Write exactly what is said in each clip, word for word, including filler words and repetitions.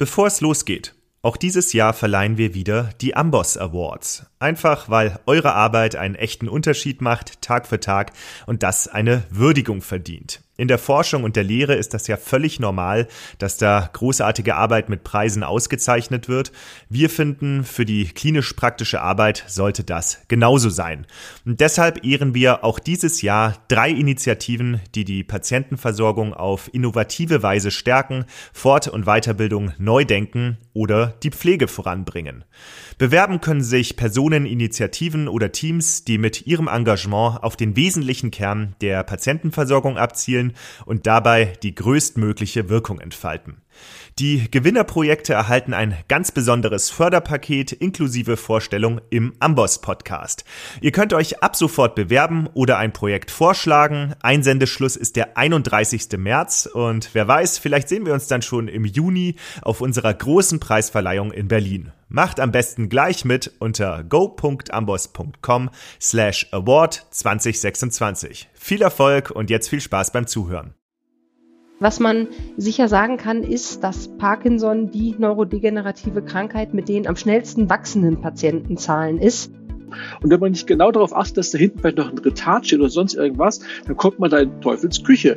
Bevor es losgeht, auch dieses Jahr verleihen wir wieder die Amboss Awards. Einfach, weil eure Arbeit einen echten Unterschied macht, Tag für Tag, und das eine Würdigung verdient. In der Forschung und der Lehre ist das ja völlig normal, dass da großartige Arbeit mit Preisen ausgezeichnet wird. Wir finden, für die klinisch-praktische Arbeit sollte das genauso sein. Und deshalb ehren wir auch dieses Jahr drei Initiativen, die die Patientenversorgung auf innovative Weise stärken, Fort- und Weiterbildung neu denken oder die Pflege voranbringen. Bewerben können sich Personen, Initiativen oder Teams, die mit ihrem Engagement auf den wesentlichen Kern der Patientenversorgung abzielen und dabei die größtmögliche Wirkung entfalten. Die Gewinnerprojekte erhalten ein ganz besonderes Förderpaket inklusive Vorstellung im Amboss-Podcast. Ihr könnt euch ab sofort bewerben oder ein Projekt vorschlagen. Einsendeschluss ist der einunddreißigsten März und wer weiß, vielleicht sehen wir uns dann schon im Juni auf unserer großen Preisverleihung in Berlin. Macht am besten gleich mit unter go.amboss.com slash award zwanzig sechsundzwanzig. Viel Erfolg und jetzt viel Spaß beim Zuhören. Was man sicher sagen kann, ist, dass Parkinson die neurodegenerative Krankheit mit den am schnellsten wachsenden Patientenzahlen ist. Und wenn man nicht genau darauf achtet, dass da hinten vielleicht noch ein Retard steht oder sonst irgendwas, dann kommt man da in Teufels Küche.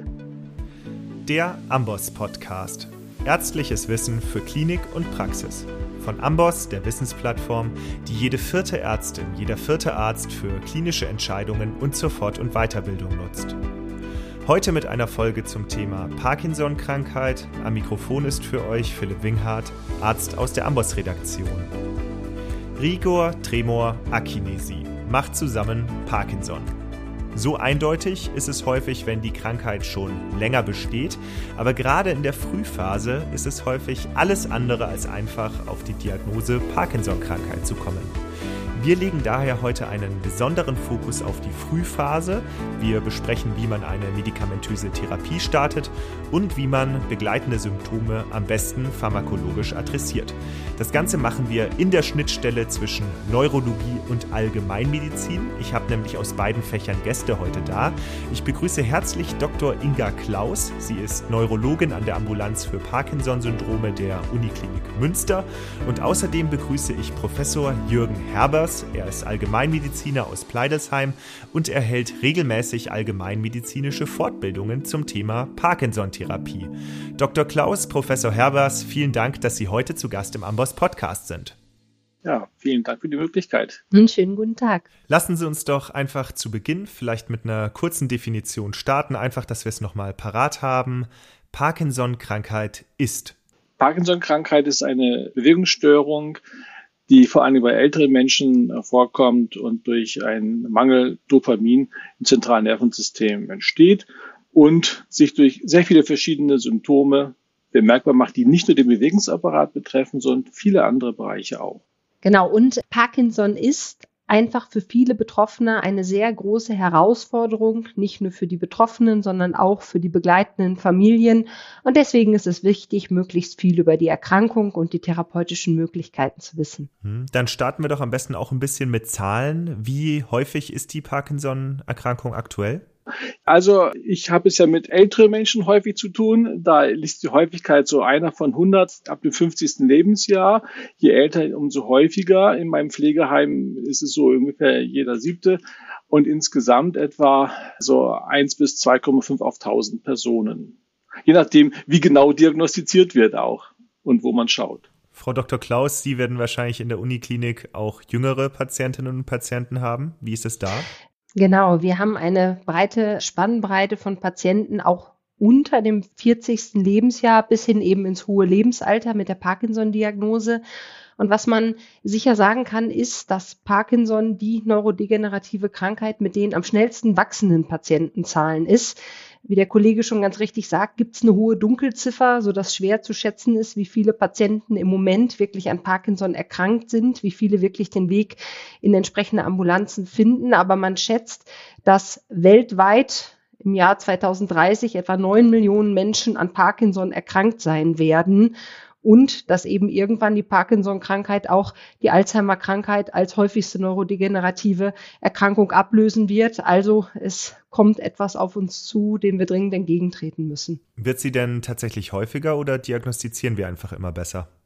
Der Amboss Podcast. Ärztliches Wissen für Klinik und Praxis. Von Amboss, der Wissensplattform, die jede vierte Ärztin, jeder vierte Arzt für klinische Entscheidungen und zur Fort- und Weiterbildung nutzt. Heute mit einer Folge zum Thema Parkinson-Krankheit. Am Mikrofon ist für euch Philipp Winghardt, Arzt aus der Amboss-Redaktion. Rigor, Tremor, Akinesie macht zusammen Parkinson. So eindeutig ist es häufig, wenn die Krankheit schon länger besteht, aber gerade in der Frühphase ist es häufig alles andere als einfach, auf die Diagnose Parkinson-Krankheit zu kommen. Wir legen daher heute einen besonderen Fokus auf die Frühphase. Wir besprechen, wie man eine medikamentöse Therapie startet und wie man begleitende Symptome am besten pharmakologisch adressiert. Das Ganze machen wir in der Schnittstelle zwischen Neurologie und Allgemeinmedizin. Ich habe nämlich aus beiden Fächern Gäste heute da. Ich begrüße herzlich Doktor Inga Klaus. Sie ist Neurologin an der Ambulanz für Parkinson-Syndrome der Uniklinik Münster. Und außerdem begrüße ich Professor Jürgen Herbers. Er ist Allgemeinmediziner aus Pleidelsheim und er hält regelmäßig allgemeinmedizinische Fortbildungen zum Thema Parkinson-Therapie. Doktor Klaus, Professor Herbers, vielen Dank, dass Sie heute zu Gast im Amboss-Podcast sind. Ja, vielen Dank für die Möglichkeit. Einen schönen guten Tag. Lassen Sie uns doch einfach zu Beginn vielleicht mit einer kurzen Definition starten, einfach, dass wir es nochmal parat haben. Parkinson-Krankheit ist? Parkinson-Krankheit ist eine Bewegungsstörung, die vor allem bei älteren Menschen vorkommt und durch einen Mangel Dopamin im zentralen Nervensystem entsteht und sich durch sehr viele verschiedene Symptome bemerkbar macht, die nicht nur den Bewegungsapparat betreffen, sondern viele andere Bereiche auch. Genau, und Parkinson ist einfach für viele Betroffene eine sehr große Herausforderung, nicht nur für die Betroffenen, sondern auch für die begleitenden Familien. Und deswegen ist es wichtig, möglichst viel über die Erkrankung und die therapeutischen Möglichkeiten zu wissen. Dann starten wir doch am besten auch ein bisschen mit Zahlen. Wie häufig ist die Parkinson-Erkrankung aktuell? Also ich habe es ja mit älteren Menschen häufig zu tun. Da liegt die Häufigkeit so einer von hundert ab dem fünfzigsten Lebensjahr. Je älter, umso häufiger. In meinem Pflegeheim ist es so ungefähr jeder siebte. Und insgesamt etwa so eins bis zwei Komma fünf auf tausend Personen. Je nachdem, wie genau diagnostiziert wird auch und wo man schaut. Frau Doktor Klaus, Sie werden wahrscheinlich in der Uniklinik auch jüngere Patientinnen und Patienten haben. Wie ist es da? Genau, wir haben eine breite Spannbreite von Patienten, auch unter dem vierzigsten Lebensjahr bis hin eben ins hohe Lebensalter mit der Parkinson-Diagnose. Und was man sicher sagen kann, ist, dass Parkinson die neurodegenerative Krankheit mit den am schnellsten wachsenden Patientenzahlen ist. Wie der Kollege schon ganz richtig sagt, gibt es eine hohe Dunkelziffer, sodass schwer zu schätzen ist, wie viele Patienten im Moment wirklich an Parkinson erkrankt sind, wie viele wirklich den Weg in entsprechende Ambulanzen finden. Aber man schätzt, dass weltweit im Jahr zweitausenddreißig etwa neun Millionen Menschen an Parkinson erkrankt sein werden. Und dass eben irgendwann die Parkinson-Krankheit auch die Alzheimer-Krankheit als häufigste neurodegenerative Erkrankung ablösen wird. Also es kommt etwas auf uns zu, dem wir dringend entgegentreten müssen. Wird sie denn tatsächlich häufiger oder diagnostizieren wir einfach immer besser?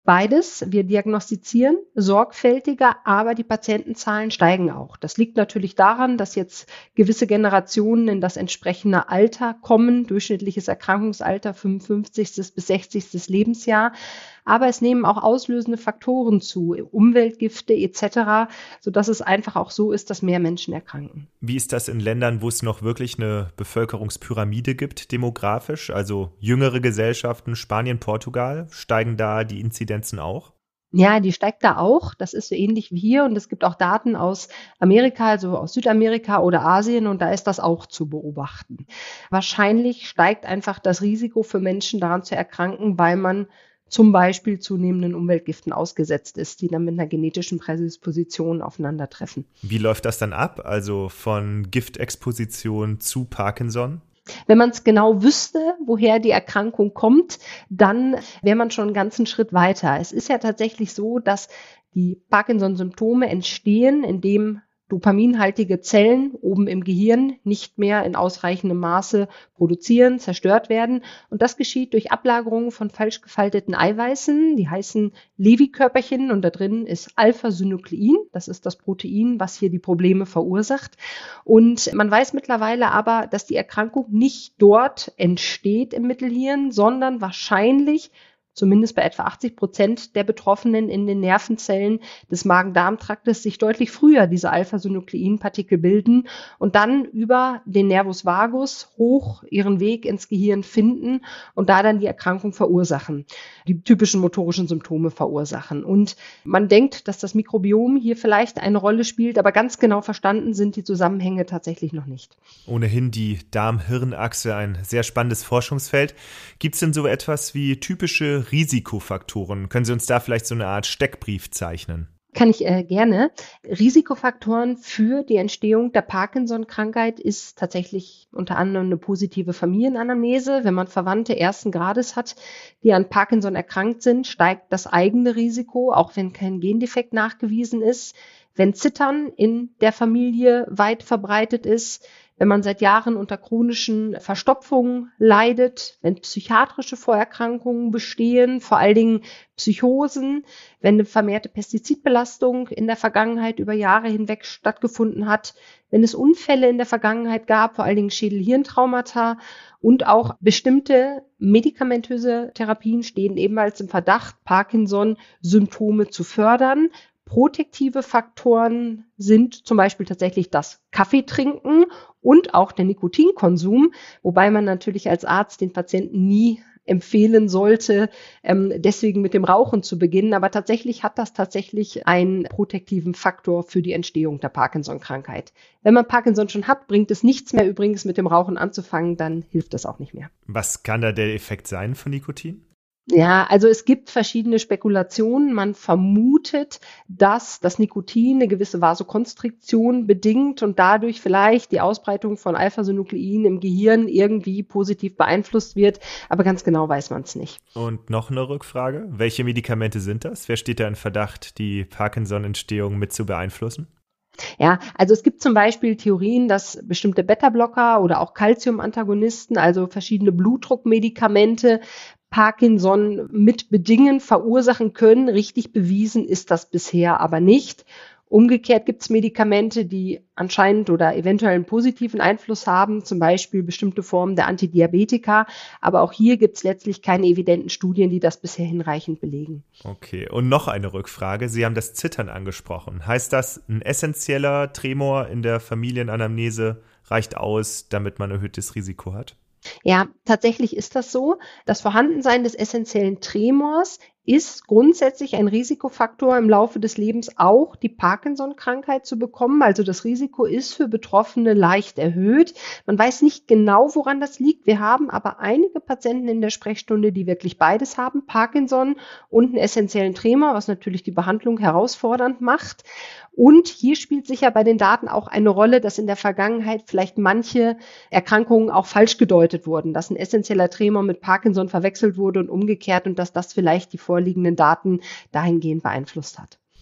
beides. Wir diagnostizieren sorgfältiger, aber die Patientenzahlen steigen auch. Das liegt natürlich daran, dass jetzt gewisse Generationen in das entsprechende Alter kommen, durchschnittliches Erkrankungsalter fünfundfünfzigstes bis sechzigstes Lebensjahr. Aber es nehmen auch auslösende Faktoren zu, Umweltgifte et cetera, sodass es einfach auch so ist, dass mehr Menschen erkranken. Wie ist das in Ländern, wo es noch wirklich eine Bevölkerungspyramide gibt, demografisch? Also jüngere Gesellschaften, Spanien, Portugal, steigen da die Inzidenzen auch? Ja, die steigt da auch. Das ist so ähnlich wie hier. Und es gibt auch Daten aus Amerika, also aus Südamerika oder Asien. Und da ist das auch zu beobachten. Wahrscheinlich steigt einfach das Risiko für Menschen daran zu erkranken, weil man zum Beispiel zunehmenden Umweltgiften ausgesetzt ist, die dann mit einer genetischen Prädisposition aufeinandertreffen. Wie läuft das dann ab? Also von Giftexposition zu Parkinson? Wenn man es genau wüsste, woher die Erkrankung kommt, dann wäre man schon einen ganzen Schritt weiter. Es ist ja tatsächlich so, dass die Parkinson-Symptome entstehen, indem dopaminhaltige Zellen oben im Gehirn nicht mehr in ausreichendem Maße produzieren, zerstört werden. Und das geschieht durch Ablagerungen von falsch gefalteten Eiweißen, die heißen Lewy-Körperchen, und da drin ist Alpha-Synuklein. Das ist das Protein, was hier die Probleme verursacht. Und man weiß mittlerweile aber, dass die Erkrankung nicht dort entsteht im Mittelhirn, sondern wahrscheinlich zumindest bei etwa achtzig Prozent der Betroffenen in den Nervenzellen des Magen-Darm-Traktes sich deutlich früher diese Alpha-Synuklein-Partikel bilden und dann über den Nervus vagus hoch ihren Weg ins Gehirn finden und da dann die Erkrankung verursachen, die typischen motorischen Symptome verursachen. Und man denkt, dass das Mikrobiom hier vielleicht eine Rolle spielt, aber ganz genau verstanden sind die Zusammenhänge tatsächlich noch nicht. Ohnehin die Darm-Hirn-Achse ein sehr spannendes Forschungsfeld. Gibt es denn so etwas wie typische Risikofaktoren? Können Sie uns da vielleicht so eine Art Steckbrief zeichnen? Kann ich äh, gerne. Risikofaktoren für die Entstehung der Parkinson-Krankheit ist tatsächlich unter anderem eine positive Familienanamnese. Wenn man Verwandte ersten Grades hat, die an Parkinson erkrankt sind, steigt das eigene Risiko, auch wenn kein Gendefekt nachgewiesen ist. Wenn Zittern in der Familie weit verbreitet ist, wenn man seit Jahren unter chronischen Verstopfungen leidet, wenn psychiatrische Vorerkrankungen bestehen, vor allen Dingen Psychosen, wenn eine vermehrte Pestizidbelastung in der Vergangenheit über Jahre hinweg stattgefunden hat, wenn es Unfälle in der Vergangenheit gab, vor allen Dingen Schädel-Hirntraumata und auch bestimmte medikamentöse Therapien stehen ebenfalls im Verdacht, Parkinson-Symptome zu fördern. Protektive Faktoren sind zum Beispiel tatsächlich das Kaffeetrinken und auch der Nikotinkonsum, wobei man natürlich als Arzt den Patienten nie empfehlen sollte, ähm, deswegen mit dem Rauchen zu beginnen. Aber tatsächlich hat das tatsächlich einen protektiven Faktor für die Entstehung der Parkinson-Krankheit. Wenn man Parkinson schon hat, bringt es nichts mehr übrigens mit dem Rauchen anzufangen, dann hilft das auch nicht mehr. Was kann da der Effekt sein von Nikotin? Ja, also es gibt verschiedene Spekulationen. Man vermutet, dass das Nikotin eine gewisse Vasokonstriktion bedingt und dadurch vielleicht die Ausbreitung von Alpha-Synuklein im Gehirn irgendwie positiv beeinflusst wird. Aber ganz genau weiß man es nicht. Und noch eine Rückfrage. Welche Medikamente sind das? Wer steht da in Verdacht, die Parkinson-Entstehung mit zu beeinflussen? Ja, also es gibt zum Beispiel Theorien, dass bestimmte Beta-Blocker oder auch Calcium-Antagonisten, also verschiedene Blutdruckmedikamente, Parkinson mit bedingen, verursachen können. Richtig bewiesen ist das bisher aber nicht. Umgekehrt gibt es Medikamente, die anscheinend oder eventuell einen positiven Einfluss haben, zum Beispiel bestimmte Formen der Antidiabetika. Aber auch hier gibt es letztlich keine evidenten Studien, die das bisher hinreichend belegen. Okay, und noch eine Rückfrage. Sie haben das Zittern angesprochen. Heißt das, ein essentieller Tremor in der Familienanamnese reicht aus, damit man erhöhtes Risiko hat? Ja, tatsächlich ist das so. Das Vorhandensein des essentiellen Tremors ist grundsätzlich ein Risikofaktor im Laufe des Lebens auch die Parkinson-Krankheit zu bekommen. Also das Risiko ist für Betroffene leicht erhöht. Man weiß nicht genau, woran das liegt. Wir haben aber einige Patienten in der Sprechstunde, die wirklich beides haben, Parkinson und einen essentiellen Tremor, was natürlich die Behandlung herausfordernd macht. Und hier spielt sicher bei den Daten auch eine Rolle, dass in der Vergangenheit vielleicht manche Erkrankungen auch falsch gedeutet wurden, dass ein essentieller Tremor mit Parkinson verwechselt wurde und umgekehrt und dass das vielleicht die vorliegenden Daten dahingehend beeinflusst hat.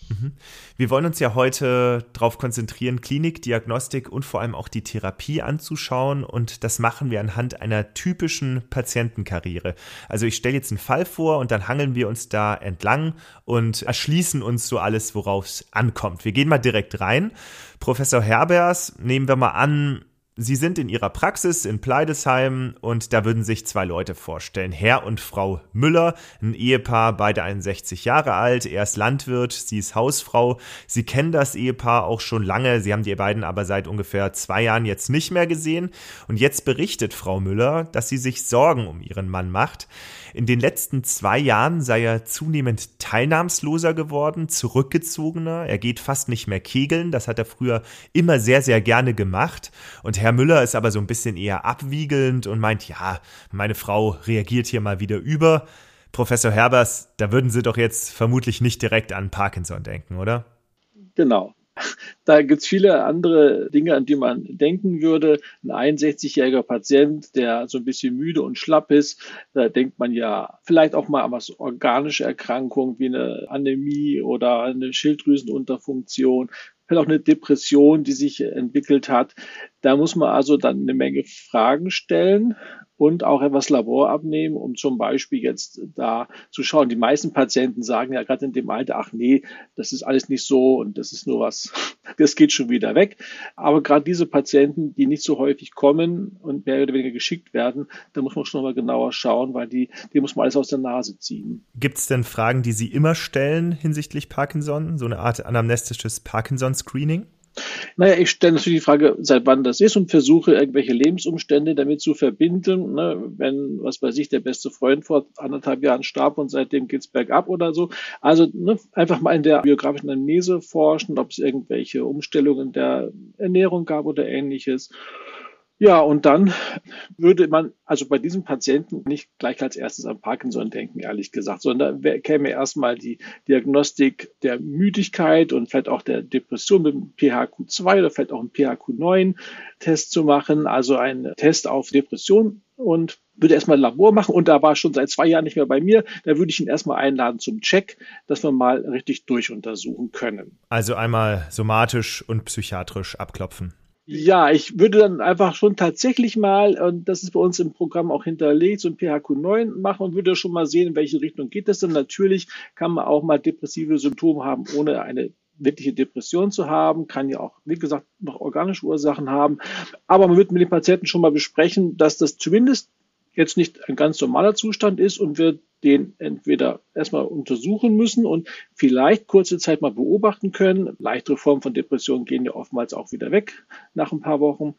Wir wollen uns ja heute darauf konzentrieren, Klinik, Diagnostik und vor allem auch die Therapie anzuschauen, und das machen wir anhand einer typischen Patientenkarriere. Also ich stelle jetzt einen Fall vor und dann hangeln wir uns da entlang und erschließen uns so alles, worauf es ankommt. Wir gehen mal direkt rein. Professor Herbers, nehmen wir mal an, Sie sind in Ihrer Praxis in Pleidesheim und da würden sich zwei Leute vorstellen. Herr und Frau Müller, ein Ehepaar, beide einundsechzig Jahre alt. Er ist Landwirt, sie ist Hausfrau. Sie kennen das Ehepaar auch schon lange. Sie haben die beiden aber seit ungefähr zwei Jahren jetzt nicht mehr gesehen. Und jetzt berichtet Frau Müller, dass sie sich Sorgen um ihren Mann macht. In den letzten zwei Jahren sei er zunehmend teilnahmsloser geworden, zurückgezogener. Er geht fast nicht mehr kegeln. Das hat er früher immer sehr, sehr gerne gemacht. Und Herr Müller ist aber so ein bisschen eher abwiegelnd und meint, ja, meine Frau reagiert hier mal wieder über. Professor Herbers, da würden Sie doch jetzt vermutlich nicht direkt an Parkinson denken, oder? Genau. Da gibt es viele andere Dinge, an die man denken würde. Ein einundsechzigjähriger Patient, der so ein bisschen müde und schlapp ist, da denkt man ja vielleicht auch mal an was organische Erkrankungen wie eine Anämie oder eine Schilddrüsenunterfunktion, vielleicht auch eine Depression, die sich entwickelt hat. Da muss man also dann eine Menge Fragen stellen und auch etwas Labor abnehmen, um zum Beispiel jetzt da zu schauen. Die meisten Patienten sagen ja gerade in dem Alter, ach nee, das ist alles nicht so und das ist nur was, das geht schon wieder weg. Aber gerade diese Patienten, die nicht so häufig kommen und mehr oder weniger geschickt werden, da muss man schon mal genauer schauen, weil die, die muss man alles aus der Nase ziehen. Gibt es denn Fragen, die Sie immer stellen hinsichtlich Parkinson? So eine Art anamnestisches Parkinson-Screening? Naja, ich stelle natürlich die Frage, seit wann das ist und versuche, irgendwelche Lebensumstände damit zu verbinden. Ne? Wenn, was weiß ich, der beste Freund vor anderthalb Jahren starb und seitdem geht's bergab oder so. Also ne, einfach mal in der biografischen Anamnese forschen, ob es irgendwelche Umstellungen der Ernährung gab oder Ähnliches. Ja, und dann würde man also bei diesem Patienten nicht gleich als erstes an Parkinson denken, ehrlich gesagt, sondern käme erstmal die Diagnostik der Müdigkeit und vielleicht auch der Depression mit dem P H Q zwei oder vielleicht auch einem P H Q neun Test zu machen, also ein Test auf Depression, und würde erstmal ein Labor machen, und da war schon seit zwei Jahren nicht mehr bei mir, da würde ich ihn erstmal einladen zum Check, dass wir mal richtig durchuntersuchen können. Also einmal somatisch und psychiatrisch abklopfen. Ja, ich würde dann einfach schon tatsächlich mal, und das ist bei uns im Programm auch hinterlegt, so ein P H Q neun machen und würde schon mal sehen, in welche Richtung geht das denn. Natürlich kann man auch mal depressive Symptome haben, ohne eine wirkliche Depression zu haben, kann ja auch, wie gesagt, noch organische Ursachen haben. Aber man wird mit den Patienten schon mal besprechen, dass das zumindest jetzt nicht ein ganz normaler Zustand ist und wir den entweder erstmal untersuchen müssen und vielleicht kurze Zeit mal beobachten können. Leichtere Formen von Depressionen gehen ja oftmals auch wieder weg nach ein paar Wochen.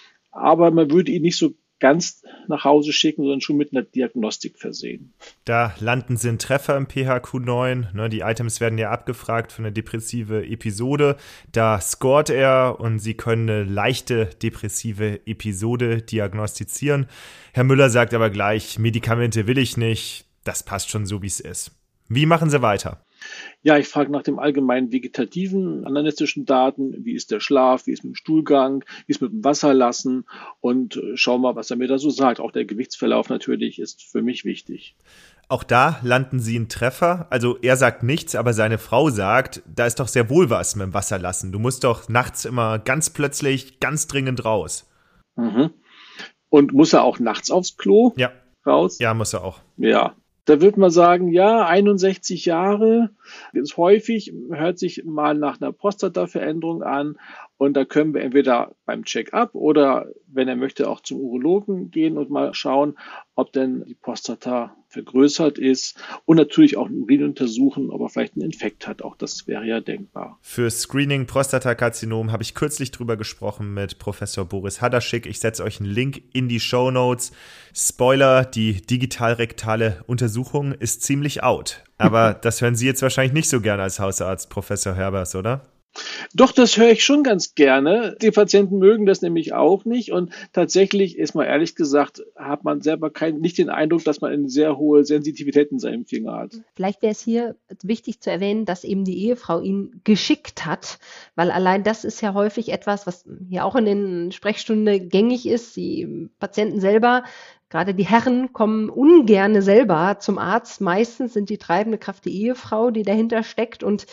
Aber man würde ihn nicht so ganz nach Hause schicken, sondern schon mit einer Diagnostik versehen. Da landen Sie einen Treffer im P H Q neun. Ne, die Items werden ja abgefragt für eine depressive Episode. Da scoret er und Sie können eine leichte depressive Episode diagnostizieren. Herr Müller sagt aber gleich, Medikamente will ich nicht. Das passt schon so, wie es ist. Wie machen Sie weiter? Ja, ich frage nach dem allgemeinen vegetativen, anamnestischen Daten. Wie ist der Schlaf? Wie ist mit dem Stuhlgang? Wie ist mit dem Wasserlassen? Und schau mal, was er mir da so sagt. Auch der Gewichtsverlauf natürlich ist für mich wichtig. Auch da landen Sie einen Treffer. Also er sagt nichts, aber seine Frau sagt, da ist doch sehr wohl was mit dem Wasserlassen. Du musst doch nachts immer ganz plötzlich, ganz dringend raus. Mhm. Und muss er auch nachts aufs Klo? Ja. Raus? Ja, muss er auch. Ja. Da würde man sagen, ja, einundsechzig Jahre ist häufig, hört sich mal nach einer Prostataveränderung an, und da können wir entweder beim Check-up oder, wenn er möchte, auch zum Urologen gehen und mal schauen, ob denn die Prostata vergrößert ist, und natürlich auch einen Urin untersuchen, ob er vielleicht einen Infekt hat. Auch das wäre ja denkbar. Für Screening Prostatakarzinom habe ich kürzlich drüber gesprochen mit Professor Boris Hadaschik. Ich setze euch einen Link in die Shownotes. Spoiler, die digitalrektale Untersuchung ist ziemlich out. Aber das hören Sie jetzt wahrscheinlich nicht so gerne als Hausarzt, Professor Herbers, oder? Doch, das höre ich schon ganz gerne. Die Patienten mögen das nämlich auch nicht, und tatsächlich ist mal ehrlich gesagt, hat man selber kein, nicht den Eindruck, dass man eine sehr hohe Sensitivität in seinem Finger hat. Vielleicht wäre es hier wichtig zu erwähnen, dass eben die Ehefrau ihn geschickt hat, weil allein das ist ja häufig etwas, was hier auch in den Sprechstunden gängig ist. Die Patienten selber, gerade die Herren, kommen ungerne selber zum Arzt. Meistens sind die treibende Kraft die Ehefrau, die dahinter steckt, und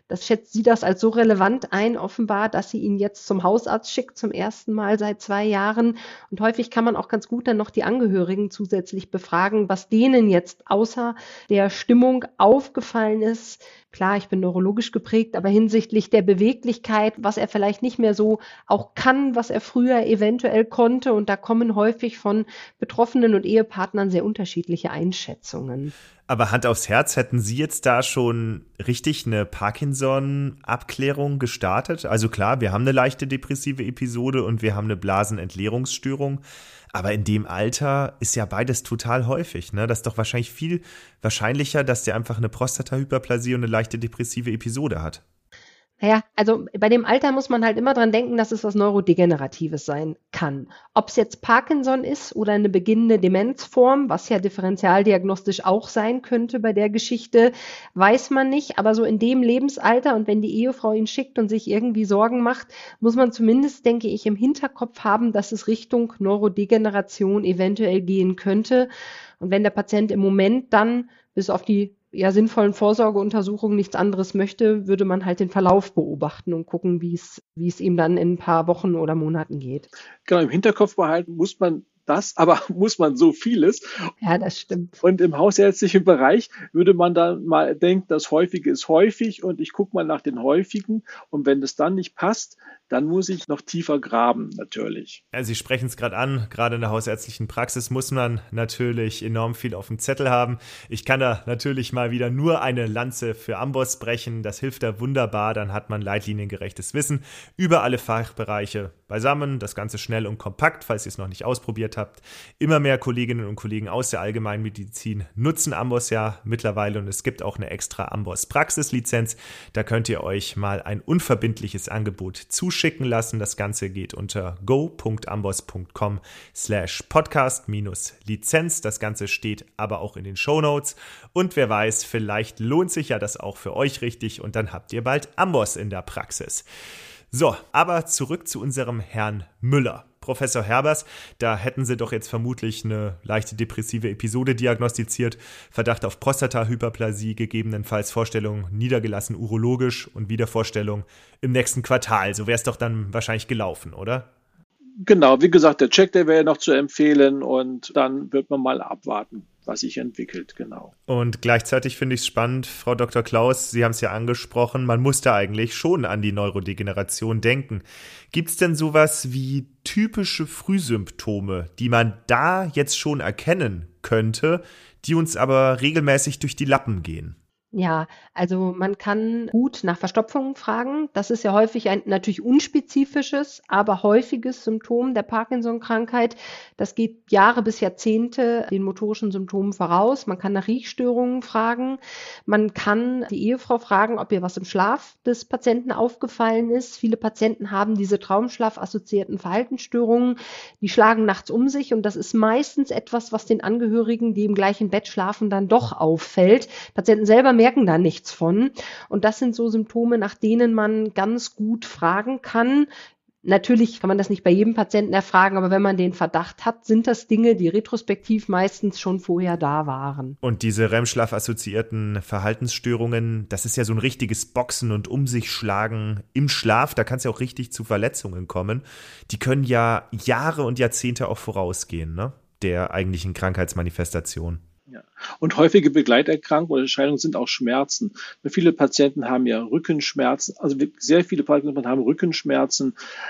Das schätzt sie das als so relevant ein, offenbar, dass sie ihn jetzt zum Hausarzt schickt, zum ersten Mal seit zwei Jahren. Und häufig kann man auch ganz gut dann noch die Angehörigen zusätzlich befragen, was denen jetzt außer der Stimmung aufgefallen ist. Klar, ich bin neurologisch geprägt, aber hinsichtlich der Beweglichkeit, was er vielleicht nicht mehr so auch kann, was er früher eventuell konnte. Und da kommen häufig von Betroffenen und Ehepartnern sehr unterschiedliche Einschätzungen. Aber Hand aufs Herz, hätten Sie jetzt da schon richtig eine Parkinson-Abklärung gestartet? Also klar, wir haben eine leichte depressive Episode und wir haben eine Blasenentleerungsstörung. Aber in dem Alter ist ja beides total häufig, ne? Das ist doch wahrscheinlich viel wahrscheinlicher, dass der einfach eine Prostatahyperplasie und eine leichte depressive Episode hat. Naja, also bei dem Alter muss man halt immer dran denken, dass es was Neurodegeneratives sein kann. Ob es jetzt Parkinson ist oder eine beginnende Demenzform, was ja differentialdiagnostisch auch sein könnte bei der Geschichte, weiß man nicht. Aber so in dem Lebensalter und wenn die Ehefrau ihn schickt und sich irgendwie Sorgen macht, muss man zumindest, denke ich, im Hinterkopf haben, dass es Richtung Neurodegeneration eventuell gehen könnte. Und wenn der Patient im Moment dann bis auf die ja, sinnvollen Vorsorgeuntersuchungen nichts anderes möchte, würde man halt den Verlauf beobachten und gucken, wie es, wie es ihm dann in ein paar Wochen oder Monaten geht. Genau, im Hinterkopf behalten muss man das, aber muss man so vieles. Ja, das stimmt. Und im hausärztlichen Bereich würde man dann mal denken, das Häufige ist häufig und ich gucke mal nach den Häufigen und wenn das dann nicht passt, dann muss ich noch tiefer graben, natürlich. Ja, Sie sprechen es gerade an, gerade in der hausärztlichen Praxis muss man natürlich enorm viel auf dem Zettel haben. Ich kann da natürlich mal wieder nur eine Lanze für Amboss brechen, das hilft da wunderbar, dann hat man leitliniengerechtes Wissen über alle Fachbereiche beisammen, das Ganze schnell und kompakt, falls ihr es noch nicht ausprobiert habt. Immer mehr Kolleginnen und Kollegen aus der Allgemeinmedizin nutzen Amboss ja mittlerweile und es gibt auch eine extra Amboss-Praxislizenz. Da könnt ihr euch mal ein unverbindliches Angebot zuschicken lassen. Das Ganze geht unter go.amboss.com slash podcast minus Lizenz. Das Ganze steht aber auch in den Shownotes. Und wer weiß, vielleicht lohnt sich ja das auch für euch richtig und dann habt ihr bald Amboss in der Praxis. So, aber zurück zu unserem Herrn Müller. Professor Herbers, da hätten Sie doch jetzt vermutlich eine leichte depressive Episode diagnostiziert, Verdacht auf Prostatahyperplasie, gegebenenfalls Vorstellung niedergelassen urologisch und Wiedervorstellung im nächsten Quartal. So wäre es doch dann wahrscheinlich gelaufen, oder? Genau, wie gesagt, der Check, der wäre noch zu empfehlen und dann wird man mal abwarten, was sich entwickelt, genau. Und gleichzeitig finde ich es spannend, Frau Doktor Klaus, Sie haben es ja angesprochen, man muss da eigentlich schon an die Neurodegeneration denken. Gibt es denn sowas wie typische Frühsymptome, die man da jetzt schon erkennen könnte, die uns aber regelmäßig durch die Lappen gehen? Ja, also man kann gut nach Verstopfungen fragen. Das ist ja häufig ein natürlich unspezifisches, aber häufiges Symptom der Parkinson-Krankheit. Das geht Jahre bis Jahrzehnte den motorischen Symptomen voraus. Man kann nach Riechstörungen fragen. Man kann die Ehefrau fragen, ob ihr was im Schlaf des Patienten aufgefallen ist. Viele Patienten haben diese traumschlafassoziierten Verhaltensstörungen. Die schlagen nachts um sich und das ist meistens etwas, was den Angehörigen, die im gleichen Bett schlafen, dann doch auffällt. Patienten selber merken da nichts von. Und das sind so Symptome, nach denen man ganz gut fragen kann. Natürlich kann man das nicht bei jedem Patienten erfragen, aber wenn man den Verdacht hat, sind das Dinge, die retrospektiv meistens schon vorher da waren. Und diese R E M-Schlaf-assoziierten Verhaltensstörungen, das ist ja so ein richtiges Boxen und um sich schlagen im Schlaf, da kann es ja auch richtig zu Verletzungen kommen. Die können ja Jahre und Jahrzehnte auch vorausgehen, ne? Der eigentlichen Krankheitsmanifestation. Ja. Und häufige Begleiterkrankungen oder Erscheinungen sind auch Schmerzen. Viele Patienten haben ja Rückenschmerzen, also sehr viele Patienten haben Rückenschmerzen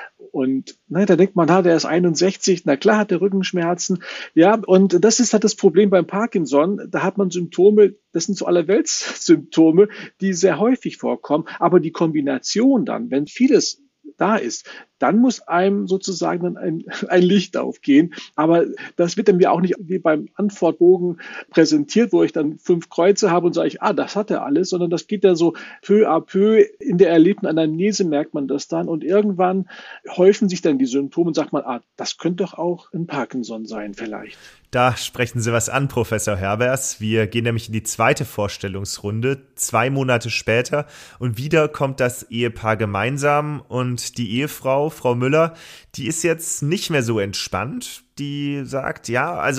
und na, da denkt man, na, der ist einundsechzig, na klar hat der Rückenschmerzen. Ja, und das ist halt das Problem beim Parkinson, da hat man Symptome, das sind so allerwelts-Symptome, die sehr häufig vorkommen, aber die Kombination dann, wenn vieles da ist, dann muss einem sozusagen ein, ein Licht aufgehen. Aber das wird dann mir auch nicht wie beim Antwortbogen präsentiert, wo ich dann fünf Kreuze habe und sage ich, ah, das hat er alles, sondern das geht ja so peu à peu. In der erlebten Anamnese merkt man das dann und irgendwann häufen sich dann die Symptome und sagt man, ah, das könnte doch auch ein Parkinson sein vielleicht. Da sprechen Sie was an, Professor Herbers. Wir gehen nämlich in die zweite Vorstellungsrunde, zwei Monate später. Und wieder kommt das Ehepaar gemeinsam und die Ehefrau, Frau Müller, die ist jetzt nicht mehr so entspannt. Die sagt, ja, also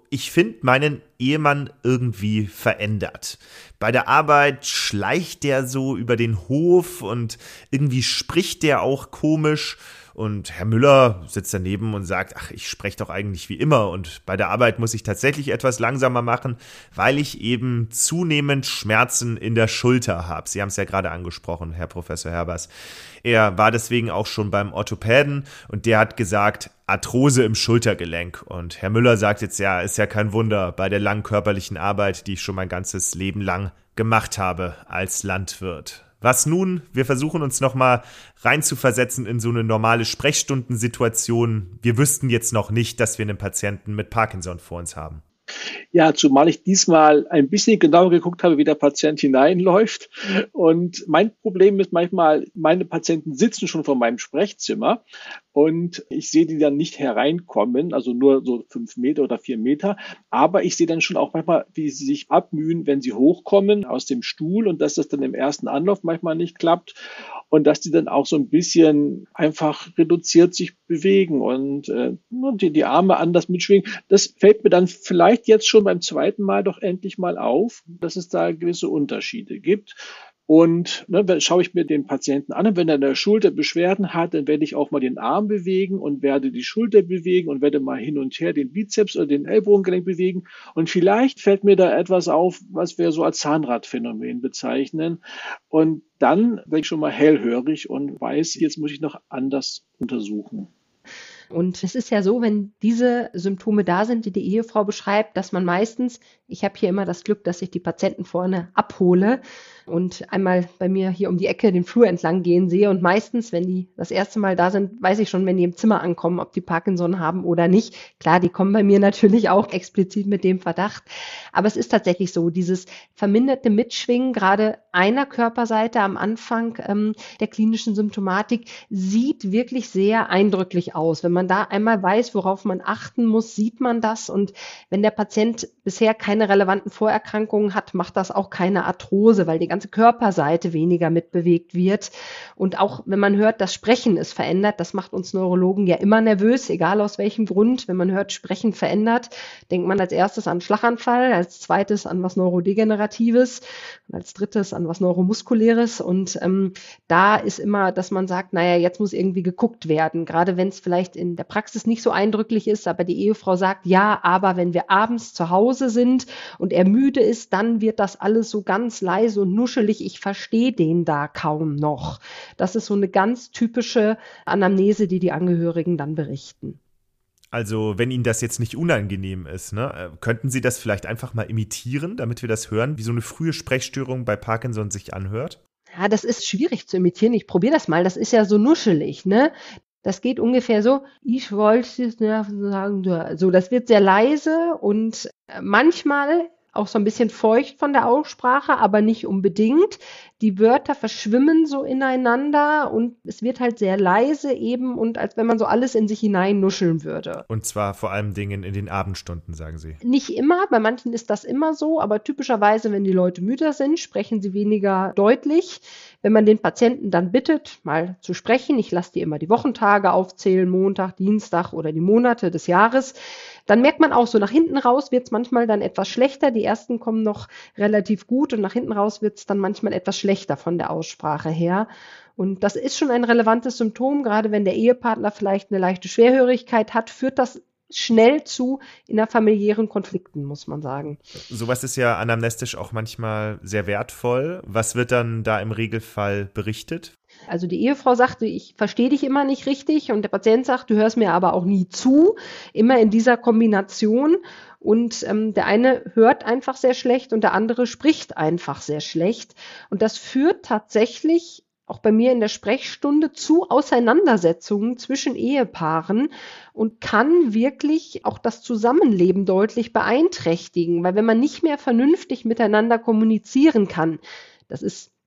ich finde meinen Ehemann irgendwie verändert. Bei der Arbeit schleicht der so über den Hof und irgendwie spricht der auch komisch. Und Herr Müller sitzt daneben und sagt, ach, ich spreche doch eigentlich wie immer. Und bei der Arbeit muss ich tatsächlich etwas langsamer machen, weil ich eben zunehmend Schmerzen in der Schulter habe. Sie haben es ja gerade angesprochen, Herr Professor Herbers. Er war deswegen auch schon beim Orthopäden und der hat gesagt, Arthrose im Schultergelenk. Und Herr Müller sagt jetzt, ja, ist ja kein Wunder bei der langen körperlichen Arbeit, die ich schon mein ganzes Leben lang gemacht habe als Landwirt. Was nun? Wir versuchen uns nochmal reinzuversetzen in so eine normale Sprechstundensituation. Wir wüssten jetzt noch nicht, dass wir einen Patienten mit Parkinson vor uns haben. Ja, zumal ich diesmal ein bisschen genauer geguckt habe, wie der Patient hineinläuft. Und mein Problem ist manchmal, meine Patienten sitzen schon vor meinem Sprechzimmer und ich sehe die dann nicht hereinkommen, also nur so fünf Meter oder vier Meter. Aber ich sehe dann schon auch manchmal, wie sie sich abmühen, wenn sie hochkommen aus dem Stuhl und dass das dann im ersten Anlauf manchmal nicht klappt. Und dass die dann auch so ein bisschen einfach reduziert sich bewegen und äh, die, die Arme anders mitschwingen. Das fällt mir dann vielleicht jetzt schon beim zweiten Mal doch endlich mal auf, dass es da gewisse Unterschiede gibt. Und ne, schaue ich mir den Patienten an, und wenn er in der Schulter Beschwerden hat, dann werde ich auch mal den Arm bewegen und werde die Schulter bewegen und werde mal hin und her den Bizeps oder den Ellbogengelenk bewegen. Und vielleicht fällt mir da etwas auf, was wir so als Zahnradphänomen bezeichnen. Und dann werde ich schon mal hellhörig und weiß, jetzt muss ich noch anders untersuchen. Und es ist ja so, wenn diese Symptome da sind, die die Ehefrau beschreibt, dass man meistens, ich habe hier immer das Glück, dass ich die Patienten vorne abhole und einmal bei mir hier um die Ecke den Flur entlang gehen sehe. Und meistens, wenn die das erste Mal da sind, weiß ich schon, wenn die im Zimmer ankommen, ob die Parkinson haben oder nicht. Klar, die kommen bei mir natürlich auch explizit mit dem Verdacht. Aber es ist tatsächlich so, dieses verminderte Mitschwingen, gerade einer Körperseite am Anfang ähm, der klinischen Symptomatik, sieht wirklich sehr eindrücklich aus. Wenn man da einmal weiß, worauf man achten muss, sieht man das. Und wenn der Patient bisher keine relevanten Vorerkrankungen hat, macht das auch keine Arthrose, weil die ganze Körperseite weniger mitbewegt wird. Und auch wenn man hört, das Sprechen ist verändert, das macht uns Neurologen ja immer nervös, egal aus welchem Grund. Wenn man hört, Sprechen verändert, denkt man als erstes an Schlaganfall, als zweites an was Neurodegeneratives und als drittes an was Neuromuskuläres. Und ähm, da ist immer, dass man sagt, naja, jetzt muss irgendwie geguckt werden, gerade wenn es vielleicht in der Praxis nicht so eindrücklich ist, aber die Ehefrau sagt, ja, aber wenn wir abends zu Hause sind und er müde ist, dann wird das alles so ganz leise und nuschelig, ich verstehe den da kaum noch. Das ist so eine ganz typische Anamnese, die die Angehörigen dann berichten. Also wenn Ihnen das jetzt nicht unangenehm ist, ne, könnten Sie das vielleicht einfach mal imitieren, damit wir das hören, wie so eine frühe Sprechstörung bei Parkinson sich anhört? Ja, das ist schwierig zu imitieren. Ich probiere das mal. Das ist ja so nuschelig, ne? Das geht ungefähr so, ich wollte sagen, so, das wird sehr leise und manchmal auch so ein bisschen feucht von der Aussprache, aber nicht unbedingt. Die Wörter verschwimmen so ineinander und es wird halt sehr leise eben und als wenn man so alles in sich hinein nuscheln würde. Und zwar vor allem Dingen in den Abendstunden, sagen Sie? Nicht immer, bei manchen ist das immer so, aber typischerweise, wenn die Leute müder sind, sprechen sie weniger deutlich. Wenn man den Patienten dann bittet, mal zu sprechen, ich lasse die immer die Wochentage aufzählen, Montag, Dienstag oder die Monate des Jahres, dann merkt man auch so, nach hinten raus wird es manchmal dann etwas schlechter. Die ersten kommen noch relativ gut und nach hinten raus wird es dann manchmal etwas schlechter von der Aussprache her. Und das ist schon ein relevantes Symptom, gerade wenn der Ehepartner vielleicht eine leichte Schwerhörigkeit hat, führt das schnell zu innerfamiliären Konflikten, muss man sagen. Sowas ist ja anamnestisch auch manchmal sehr wertvoll. Was wird dann da im Regelfall berichtet? Also die Ehefrau sagte, ich verstehe dich immer nicht richtig und der Patient sagt, du hörst mir aber auch nie zu, immer in dieser Kombination. Und ähm, der eine hört einfach sehr schlecht und der andere spricht einfach sehr schlecht. Und das führt tatsächlich auch bei mir in der Sprechstunde zu Auseinandersetzungen zwischen Ehepaaren und kann wirklich auch das Zusammenleben deutlich beeinträchtigen. Weil wenn man nicht mehr vernünftig miteinander kommunizieren kann, das ist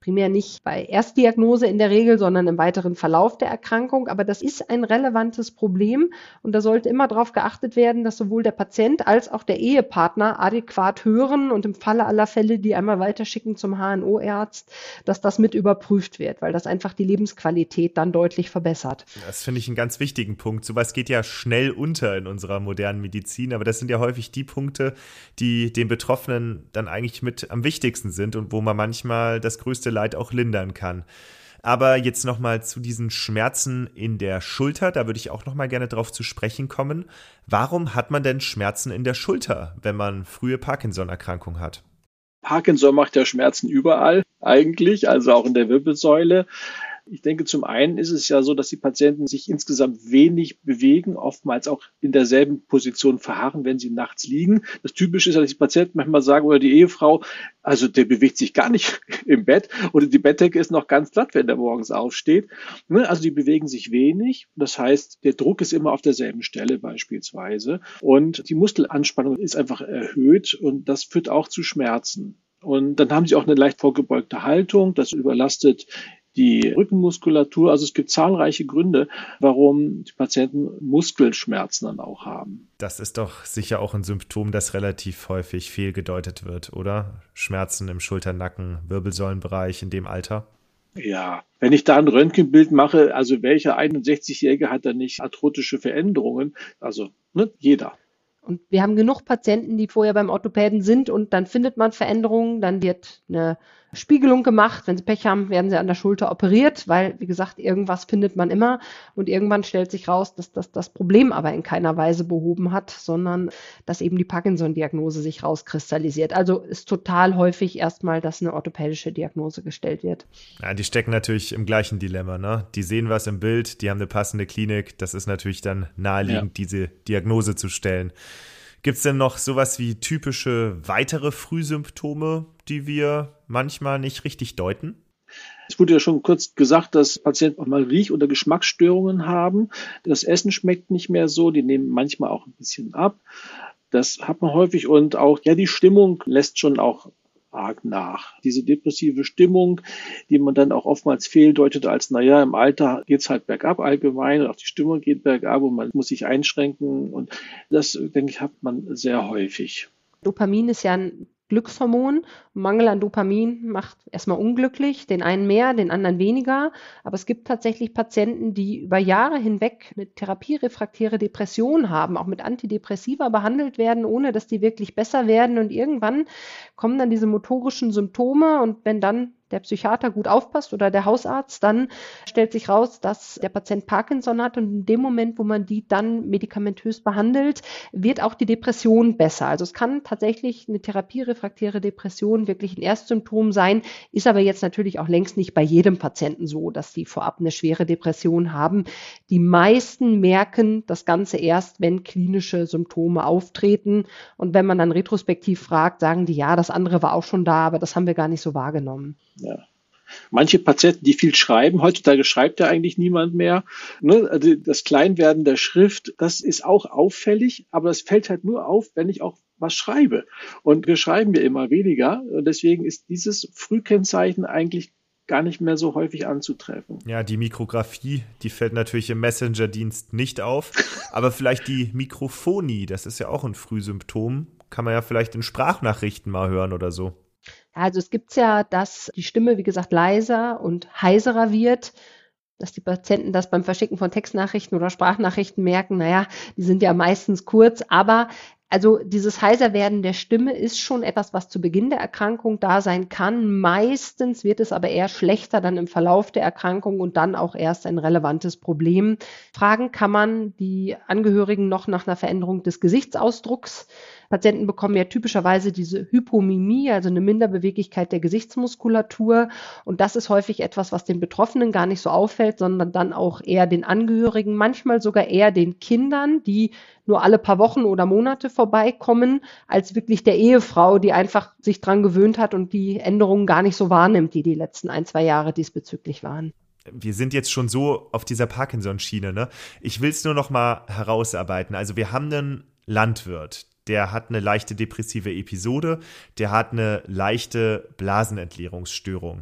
Primär nicht bei Erstdiagnose in der Regel, sondern im weiteren Verlauf der Erkrankung. Aber das ist ein relevantes Problem und da sollte immer darauf geachtet werden, dass sowohl der Patient als auch der Ehepartner adäquat hören und im Falle aller Fälle, die einmal weiterschicken zum H N O-Arzt, dass das mit überprüft wird, weil das einfach die Lebensqualität dann deutlich verbessert. Das finde ich einen ganz wichtigen Punkt. Sowas geht ja schnell unter in unserer modernen Medizin, aber das sind ja häufig die Punkte, die den Betroffenen dann eigentlich mit am wichtigsten sind und wo man manchmal das größte Leid auch lindern kann. Aber jetzt nochmal zu diesen Schmerzen in der Schulter, da würde ich auch nochmal gerne drauf zu sprechen kommen. Warum hat man denn Schmerzen in der Schulter, wenn man frühe Parkinson-Erkrankung hat? Parkinson macht ja Schmerzen überall eigentlich, also auch in der Wirbelsäule. Ich denke, zum einen ist es ja so, dass die Patienten sich insgesamt wenig bewegen, oftmals auch in derselben Position verharren, wenn sie nachts liegen. Das Typische ist ja, dass die Patienten manchmal sagen, oder die Ehefrau, also der bewegt sich gar nicht im Bett oder die Bettdecke ist noch ganz glatt, wenn der morgens aufsteht. Also die bewegen sich wenig. Das heißt, der Druck ist immer auf derselben Stelle beispielsweise. Und die Muskelanspannung ist einfach erhöht und das führt auch zu Schmerzen. Und dann haben sie auch eine leicht vorgebeugte Haltung. Das überlastet die Rückenmuskulatur. Also es gibt zahlreiche Gründe, warum die Patienten Muskelschmerzen dann auch haben. Das ist doch sicher auch ein Symptom, das relativ häufig fehlgedeutet wird, oder? Schmerzen im Schulter-Nacken, Wirbelsäulenbereich in dem Alter? Ja, wenn ich da ein Röntgenbild mache, also welcher einundsechzigjährige hat da nicht arthrotische Veränderungen? Also ne, jeder. Und wir haben genug Patienten, die vorher beim Orthopäden sind und dann findet man Veränderungen, dann wird eine Spiegelung gemacht. Wenn sie Pech haben, werden sie an der Schulter operiert, weil, wie gesagt, irgendwas findet man immer und irgendwann stellt sich raus, dass das das Problem aber in keiner Weise behoben hat, sondern dass eben die Parkinson-Diagnose sich rauskristallisiert. Also ist total häufig erstmal, dass eine orthopädische Diagnose gestellt wird. Ja, die stecken natürlich im gleichen Dilemma, ne? Die sehen was im Bild, die haben eine passende Klinik. Das ist natürlich dann naheliegend, ja, diese Diagnose zu stellen. Gibt es denn noch sowas wie typische weitere Frühsymptome, die wir manchmal nicht richtig deuten? Es wurde ja schon kurz gesagt, dass Patienten auch mal Riech- oder Geschmacksstörungen haben. Das Essen schmeckt nicht mehr so, die nehmen manchmal auch ein bisschen ab. Das hat man häufig und auch, ja, die Stimmung lässt schon auch arg nach. Diese depressive Stimmung, die man dann auch oftmals fehldeutet als, naja, im Alter geht's halt bergab allgemein und auch die Stimmung geht bergab und man muss sich einschränken und das, denke ich, hat man sehr häufig. Dopamin ist ja ein Glückshormon. Mangel an Dopamin macht erstmal unglücklich, den einen mehr, den anderen weniger. Aber es gibt tatsächlich Patienten, die über Jahre hinweg eine therapierefraktäre Depression haben, auch mit Antidepressiva behandelt werden, ohne dass die wirklich besser werden. Und irgendwann kommen dann diese motorischen Symptome und wenn dann der Psychiater gut aufpasst oder der Hausarzt, dann stellt sich raus, dass der Patient Parkinson hat und in dem Moment, wo man die dann medikamentös behandelt, wird auch die Depression besser. Also es kann tatsächlich eine therapierefraktäre Depression wirklich ein Erstsymptom sein, ist aber jetzt natürlich auch längst nicht bei jedem Patienten so, dass die vorab eine schwere Depression haben. Die meisten merken das Ganze erst, wenn klinische Symptome auftreten und wenn man dann retrospektiv fragt, sagen die, ja, das andere war auch schon da, aber das haben wir gar nicht so wahrgenommen. Ja. Manche Patienten, die viel schreiben, heutzutage schreibt ja eigentlich niemand mehr. Ne? Also das Kleinwerden der Schrift, das ist auch auffällig, aber das fällt halt nur auf, wenn ich auch was schreibe. Und wir schreiben ja immer weniger. Und deswegen ist dieses Frühkennzeichen eigentlich gar nicht mehr so häufig anzutreffen. Ja, die Mikrographie, die fällt natürlich im Messenger-Dienst nicht auf. Aber vielleicht die Mikrophonie, das ist ja auch ein Frühsymptom. Kann man ja vielleicht in Sprachnachrichten mal hören oder so. Also es gibt ja, dass die Stimme, wie gesagt, leiser und heiserer wird, dass die Patienten das beim Verschicken von Textnachrichten oder Sprachnachrichten merken, naja, die sind ja meistens kurz, aber also dieses Heiserwerden der Stimme ist schon etwas, was zu Beginn der Erkrankung da sein kann. Meistens wird es aber eher schlechter dann im Verlauf der Erkrankung und dann auch erst ein relevantes Problem. Fragen kann man die Angehörigen noch nach einer Veränderung des Gesichtsausdrucks. Patienten bekommen ja typischerweise diese Hypomimie, also eine Minderbeweglichkeit der Gesichtsmuskulatur. Und das ist häufig etwas, was den Betroffenen gar nicht so auffällt, sondern dann auch eher den Angehörigen, manchmal sogar eher den Kindern, die nur alle paar Wochen oder Monate vorbeikommen, als wirklich der Ehefrau, die einfach sich dran gewöhnt hat und die Änderungen gar nicht so wahrnimmt, die die letzten ein, zwei Jahre diesbezüglich waren. Wir sind jetzt schon so auf dieser Parkinson-Schiene, ne? Ich will es nur noch mal herausarbeiten. Also wir haben einen Landwirt, der hat eine leichte depressive Episode, der hat eine leichte Blasenentleerungsstörung.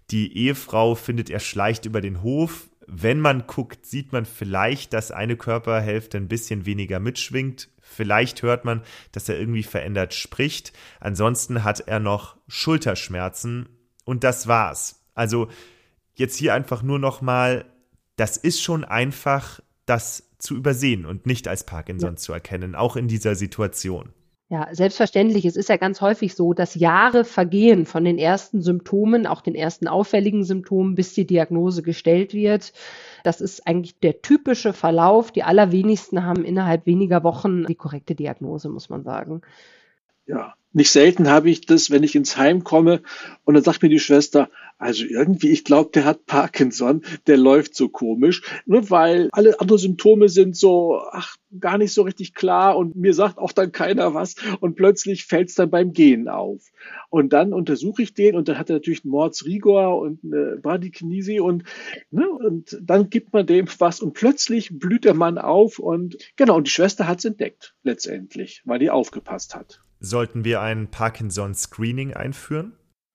Die Ehefrau findet, er schleicht über den Hof. Wenn man guckt, sieht man vielleicht, dass eine Körperhälfte ein bisschen weniger mitschwingt. Vielleicht hört man, dass er irgendwie verändert spricht. Ansonsten hat er noch Schulterschmerzen und das war's. Also jetzt hier einfach nur noch mal, das ist schon einfach, das zu übersehen und nicht als Parkinson ja. zu erkennen, auch in dieser Situation. Ja, selbstverständlich. Es ist ja ganz häufig so, dass Jahre vergehen von den ersten Symptomen, auch den ersten auffälligen Symptomen, bis die Diagnose gestellt wird. Das ist eigentlich der typische Verlauf. Die allerwenigsten haben innerhalb weniger Wochen die korrekte Diagnose, muss man sagen. Ja, nicht selten habe ich das, wenn ich ins Heim komme und dann sagt mir die Schwester, also irgendwie, ich glaube, der hat Parkinson, der läuft so komisch, ne, weil alle anderen Symptome sind so, ach, gar nicht so richtig klar und mir sagt auch dann keiner was und plötzlich fällt es dann beim Gehen auf. Und dann untersuche ich den und dann hat er natürlich einen Mordsrigor und eine Bradykinesie und, ne, und dann gibt man dem was und plötzlich blüht der Mann auf und genau, und die Schwester hat es entdeckt letztendlich, weil die aufgepasst hat. Sollten wir ein Parkinson-Screening einführen?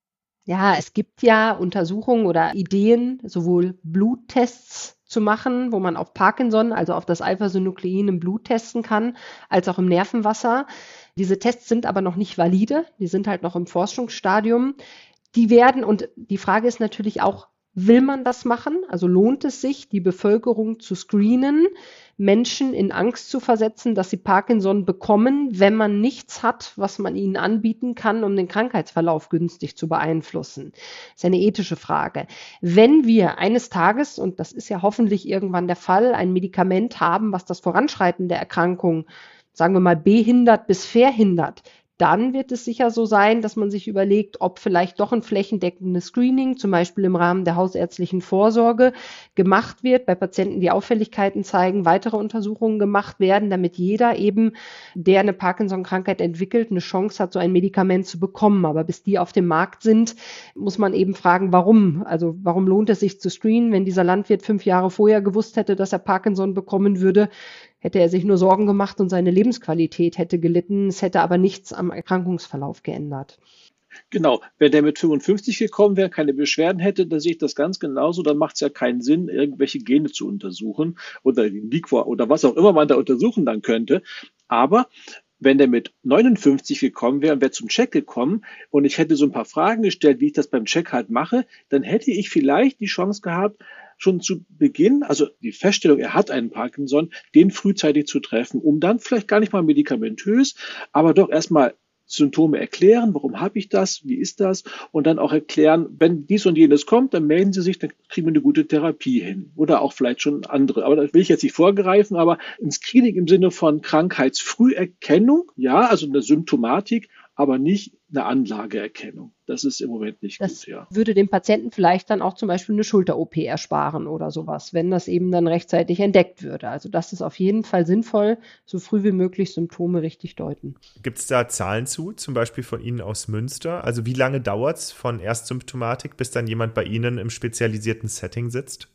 Ja, es gibt ja Untersuchungen oder Ideen, sowohl Bluttests zu machen, wo man auf Parkinson, also auf das Alpha-Synuklein im Blut testen kann, als auch im Nervenwasser. Diese Tests sind aber noch nicht valide, die sind halt noch im Forschungsstadium. Die werden, und die Frage ist natürlich auch, will man das machen? Also lohnt es sich, die Bevölkerung zu screenen, Menschen in Angst zu versetzen, dass sie Parkinson bekommen, wenn man nichts hat, was man ihnen anbieten kann, um den Krankheitsverlauf günstig zu beeinflussen? Das ist eine ethische Frage. Wenn wir eines Tages, und das ist ja hoffentlich irgendwann der Fall, ein Medikament haben, was das Voranschreiten der Erkrankung, sagen wir mal, behindert bis verhindert, dann wird es sicher so sein, dass man sich überlegt, ob vielleicht doch ein flächendeckendes Screening, zum Beispiel im Rahmen der hausärztlichen Vorsorge, gemacht wird, bei Patienten, die Auffälligkeiten zeigen, weitere Untersuchungen gemacht werden, damit jeder eben, der eine Parkinson-Krankheit entwickelt, eine Chance hat, so ein Medikament zu bekommen. Aber bis die auf dem Markt sind, muss man eben fragen, warum? Also warum lohnt es sich zu screenen, wenn dieser Landwirt fünf Jahre vorher gewusst hätte, dass er Parkinson bekommen würde? Hätte er sich nur Sorgen gemacht und seine Lebensqualität hätte gelitten. Es hätte aber nichts am Erkrankungsverlauf geändert. Genau, wenn der mit fünfundfünfzig gekommen wäre, keine Beschwerden hätte, dann sehe ich das ganz genauso. Dann macht es ja keinen Sinn, irgendwelche Gene zu untersuchen oder die Liquor oder was auch immer man da untersuchen dann könnte. Aber wenn der mit neunundfünfzig gekommen wäre und wäre zum Check gekommen und ich hätte so ein paar Fragen gestellt, wie ich das beim Check halt mache, dann hätte ich vielleicht die Chance gehabt, schon zu Beginn, also die Feststellung, er hat einen Parkinson, den frühzeitig zu treffen, um dann vielleicht gar nicht mal medikamentös, aber doch erstmal Symptome erklären, warum habe ich das, wie ist das und dann auch erklären, wenn dies und jenes kommt, dann melden Sie sich, dann kriegen wir eine gute Therapie hin oder auch vielleicht schon andere. Aber da will ich jetzt nicht vorgreifen, aber ein Screening im Sinne von Krankheitsfrüherkennung, ja, also eine Symptomatik, aber nicht eine Anlageerkennung. Das ist im Moment nicht das gut, ja. Würde dem Patienten vielleicht dann auch zum Beispiel eine Schulter-O P ersparen oder sowas, wenn das eben dann rechtzeitig entdeckt würde. Also das ist auf jeden Fall sinnvoll, so früh wie möglich Symptome richtig deuten. Gibt es da Zahlen zu, zum Beispiel von Ihnen aus Münster? Also wie lange dauert es von Erstsymptomatik, bis dann jemand bei Ihnen im spezialisierten Setting sitzt?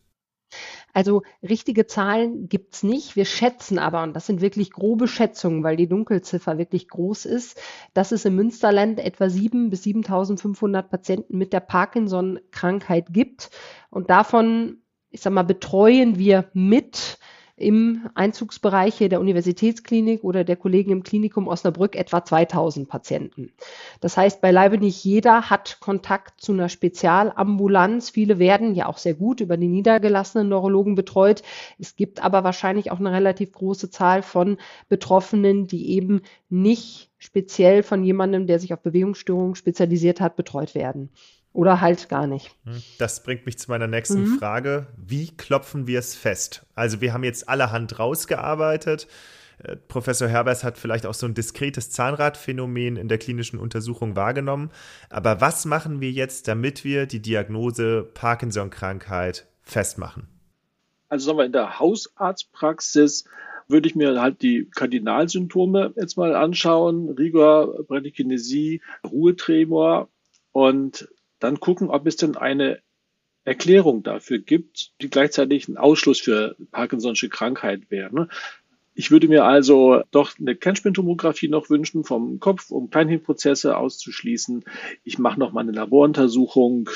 Also richtige Zahlen gibt's nicht. Wir schätzen aber, und das sind wirklich grobe Schätzungen, weil die Dunkelziffer wirklich groß ist, dass es im Münsterland etwa sieben bis siebentausendfünfhundert Patienten mit der Parkinson-Krankheit gibt. Und davon, ich sag mal, betreuen wir mit im Einzugsbereich hier der Universitätsklinik oder der Kollegen im Klinikum Osnabrück etwa zweitausend Patienten. Das heißt, beileibe nicht jeder hat Kontakt zu einer Spezialambulanz. Viele werden ja auch sehr gut über die niedergelassenen Neurologen betreut. Es gibt aber wahrscheinlich auch eine relativ große Zahl von Betroffenen, die eben nicht speziell von jemandem, der sich auf Bewegungsstörungen spezialisiert hat, betreut werden. Oder halt gar nicht. Das bringt mich zu meiner nächsten mhm. Frage. Wie klopfen wir es fest? Also wir haben jetzt allerhand rausgearbeitet. Äh, Professor Herbers hat vielleicht auch so ein diskretes Zahnradphänomen in der klinischen Untersuchung wahrgenommen. Aber was machen wir jetzt, damit wir die Diagnose Parkinson-Krankheit festmachen? Also sagen wir, in der Hausarztpraxis würde ich mir halt die Kardinalsymptome jetzt mal anschauen. Rigor, Bradykinesie, Ruhetremor und dann gucken, ob es denn eine Erklärung dafür gibt, die gleichzeitig ein Ausschluss für Parkinson'sche Krankheit wäre. Ich würde mir also doch eine Kernspintomographie noch wünschen vom Kopf, um Kleinhirnprozesse auszuschließen. Ich mache noch mal eine Laboruntersuchung,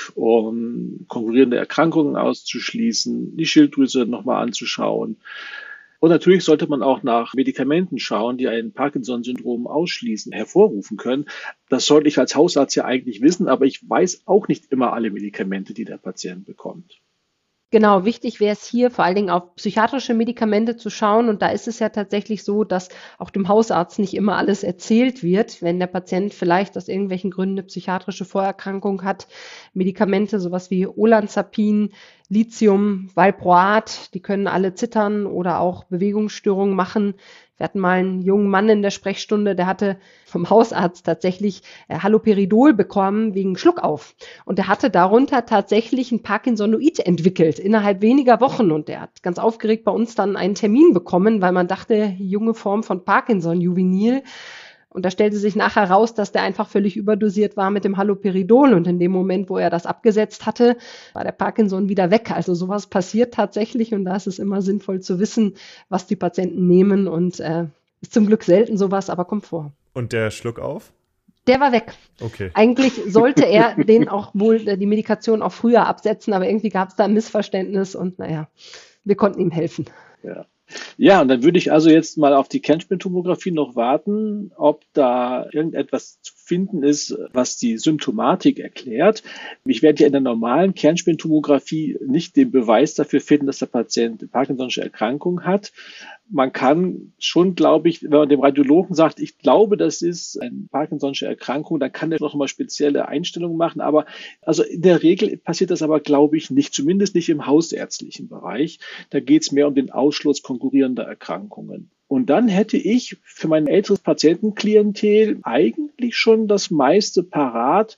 um konkurrierende Erkrankungen auszuschließen, die Schilddrüse noch mal anzuschauen. Und natürlich sollte man auch nach Medikamenten schauen, die ein Parkinson-Syndrom ausschließen, hervorrufen können. Das sollte ich als Hausarzt ja eigentlich wissen, aber ich weiß auch nicht immer alle Medikamente, die der Patient bekommt. Genau, wichtig wäre es hier vor allen Dingen auf psychiatrische Medikamente zu schauen. Und da ist es ja tatsächlich so, dass auch dem Hausarzt nicht immer alles erzählt wird. Wenn der Patient vielleicht aus irgendwelchen Gründen eine psychiatrische Vorerkrankung hat, Medikamente, sowas wie Olanzapin, Lithium, Valproat, die können alle zittern oder auch Bewegungsstörungen machen. Wir hatten mal einen jungen Mann in der Sprechstunde, der hatte vom Hausarzt tatsächlich äh, Haloperidol bekommen wegen Schluckauf. Und der hatte darunter tatsächlich ein Parkinsonoid entwickelt, innerhalb weniger Wochen. Und der hat ganz aufgeregt bei uns dann einen Termin bekommen, weil man dachte, junge Form von Parkinson, juvenil. Und da stellte sich nachher raus, dass der einfach völlig überdosiert war mit dem Haloperidol. Und in dem Moment, wo er das abgesetzt hatte, war der Parkinson wieder weg. Also sowas passiert tatsächlich. Und da ist es immer sinnvoll zu wissen, was die Patienten nehmen. Und äh, ist zum Glück selten sowas, aber kommt vor. Und der Schluckauf? Der war weg. Okay. Eigentlich sollte er den auch wohl, die Medikation auch früher absetzen. Aber irgendwie gab es da ein Missverständnis. Und naja, wir konnten ihm helfen. Ja. Ja, und dann würde ich also jetzt mal auf die Kernspintomographie noch warten, ob da irgendetwas zu finden ist, was die Symptomatik erklärt. Ich werde ja in der normalen Kernspintomographie nicht den Beweis dafür finden, dass der Patient eine Parkinson'sche Erkrankung hat. Man kann schon, glaube ich, wenn man dem Radiologen sagt, ich glaube, das ist eine Parkinson'sche Erkrankung, dann kann der noch mal spezielle Einstellungen machen. Aber also in der Regel passiert das aber, glaube ich, nicht, zumindest nicht im hausärztlichen Bereich. Da geht es mehr um den Ausschluss konkurrierender Erkrankungen. Und dann hätte ich für mein älteres Patientenklientel eigentlich schon das meiste parat,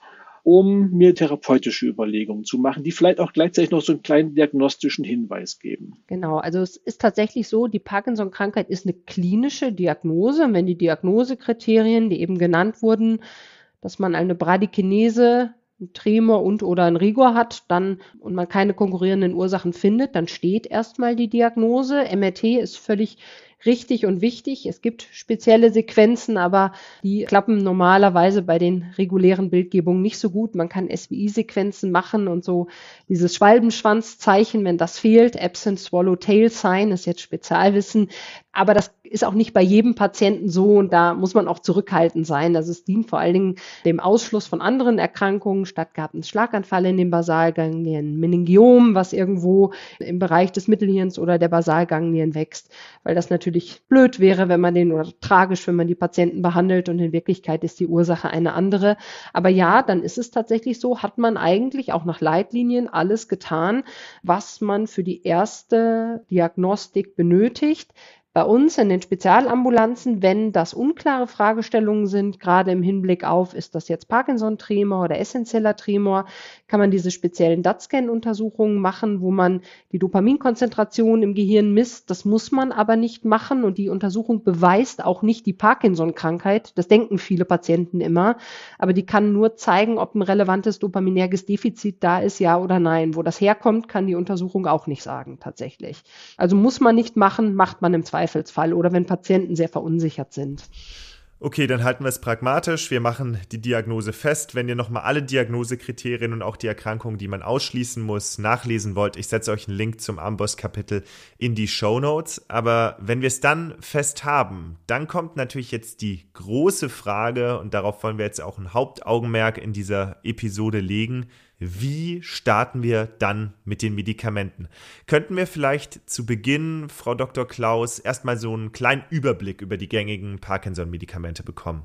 um mir therapeutische Überlegungen zu machen, die vielleicht auch gleichzeitig noch so einen kleinen diagnostischen Hinweis geben. Genau, also es ist tatsächlich so, die Parkinson-Krankheit ist eine klinische Diagnose. Und wenn die Diagnosekriterien, die eben genannt wurden, dass man eine Bradykinese, ein Tremor und oder ein Rigor hat, dann und man keine konkurrierenden Ursachen findet, dann steht erstmal die Diagnose. M R T ist völlig richtig und wichtig. Es gibt spezielle Sequenzen, aber die klappen normalerweise bei den regulären Bildgebungen nicht so gut. Man kann S W I-Sequenzen machen und so dieses Schwalbenschwanzzeichen, wenn das fehlt, Absent Swallow-Tail Sign ist jetzt Spezialwissen, aber das ist auch nicht bei jedem Patienten so und da muss man auch zurückhaltend sein. Also es dient vor allen Dingen dem Ausschluss von anderen Erkrankungen, stattgehabten Schlaganfall in den Basalganglien, Meningiom, was irgendwo im Bereich des Mittelhirns oder der Basalganglien wächst, weil das natürlich blöd wäre, wenn man den, oder tragisch, wenn man die Patienten behandelt und in Wirklichkeit ist die Ursache eine andere. Aber ja, dann ist es tatsächlich so, hat man eigentlich auch nach Leitlinien alles getan, was man für die erste Diagnostik benötigt. Bei uns in den Spezialambulanzen, wenn das unklare Fragestellungen sind, gerade im Hinblick auf, ist das jetzt Parkinson-Tremor oder essentieller Tremor, kann man diese speziellen D A T-Scan-Untersuchungen machen, wo man die Dopaminkonzentration im Gehirn misst. Das muss man aber nicht machen und die Untersuchung beweist auch nicht die Parkinson-Krankheit. Das denken viele Patienten immer, aber die kann nur zeigen, ob ein relevantes dopaminerges Defizit da ist, ja oder nein. Wo das herkommt, kann die Untersuchung auch nicht sagen, tatsächlich. Also muss man nicht machen, macht man im Zweifel. Zweifelsfall oder wenn Patienten sehr verunsichert sind. Okay, dann halten wir es pragmatisch. Wir machen die Diagnose fest. Wenn ihr nochmal alle Diagnosekriterien und auch die Erkrankungen, die man ausschließen muss, nachlesen wollt, ich setze euch einen Link zum Amboss-Kapitel in die Shownotes. Aber wenn wir es dann fest haben, dann kommt natürlich jetzt die große Frage und darauf wollen wir jetzt auch ein Hauptaugenmerk in dieser Episode legen. Wie starten wir dann mit den Medikamenten? Könnten wir vielleicht zu Beginn, Frau Doktor Klaus, erstmal so einen kleinen Überblick über die gängigen Parkinson-Medikamente bekommen?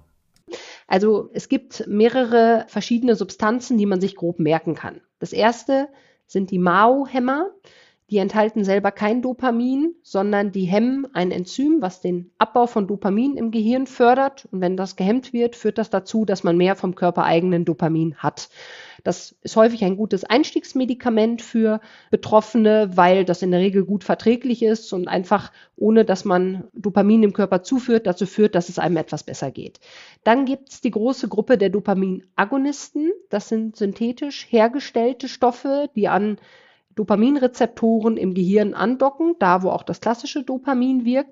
Also es gibt mehrere verschiedene Substanzen, die man sich grob merken kann. Das erste sind die M A O-Hämmer. Die enthalten selber kein Dopamin, sondern die hemmen ein Enzym, was den Abbau von Dopamin im Gehirn fördert. Und wenn das gehemmt wird, führt das dazu, dass man mehr vom körpereigenen Dopamin hat. Das ist häufig ein gutes Einstiegsmedikament für Betroffene, weil das in der Regel gut verträglich ist und einfach, ohne dass man Dopamin im Körper zuführt, dazu führt, dass es einem etwas besser geht. Dann gibt es die große Gruppe der Dopaminagonisten. Das sind synthetisch hergestellte Stoffe, die an Dopaminrezeptoren im Gehirn andocken, da wo auch das klassische Dopamin wirkt.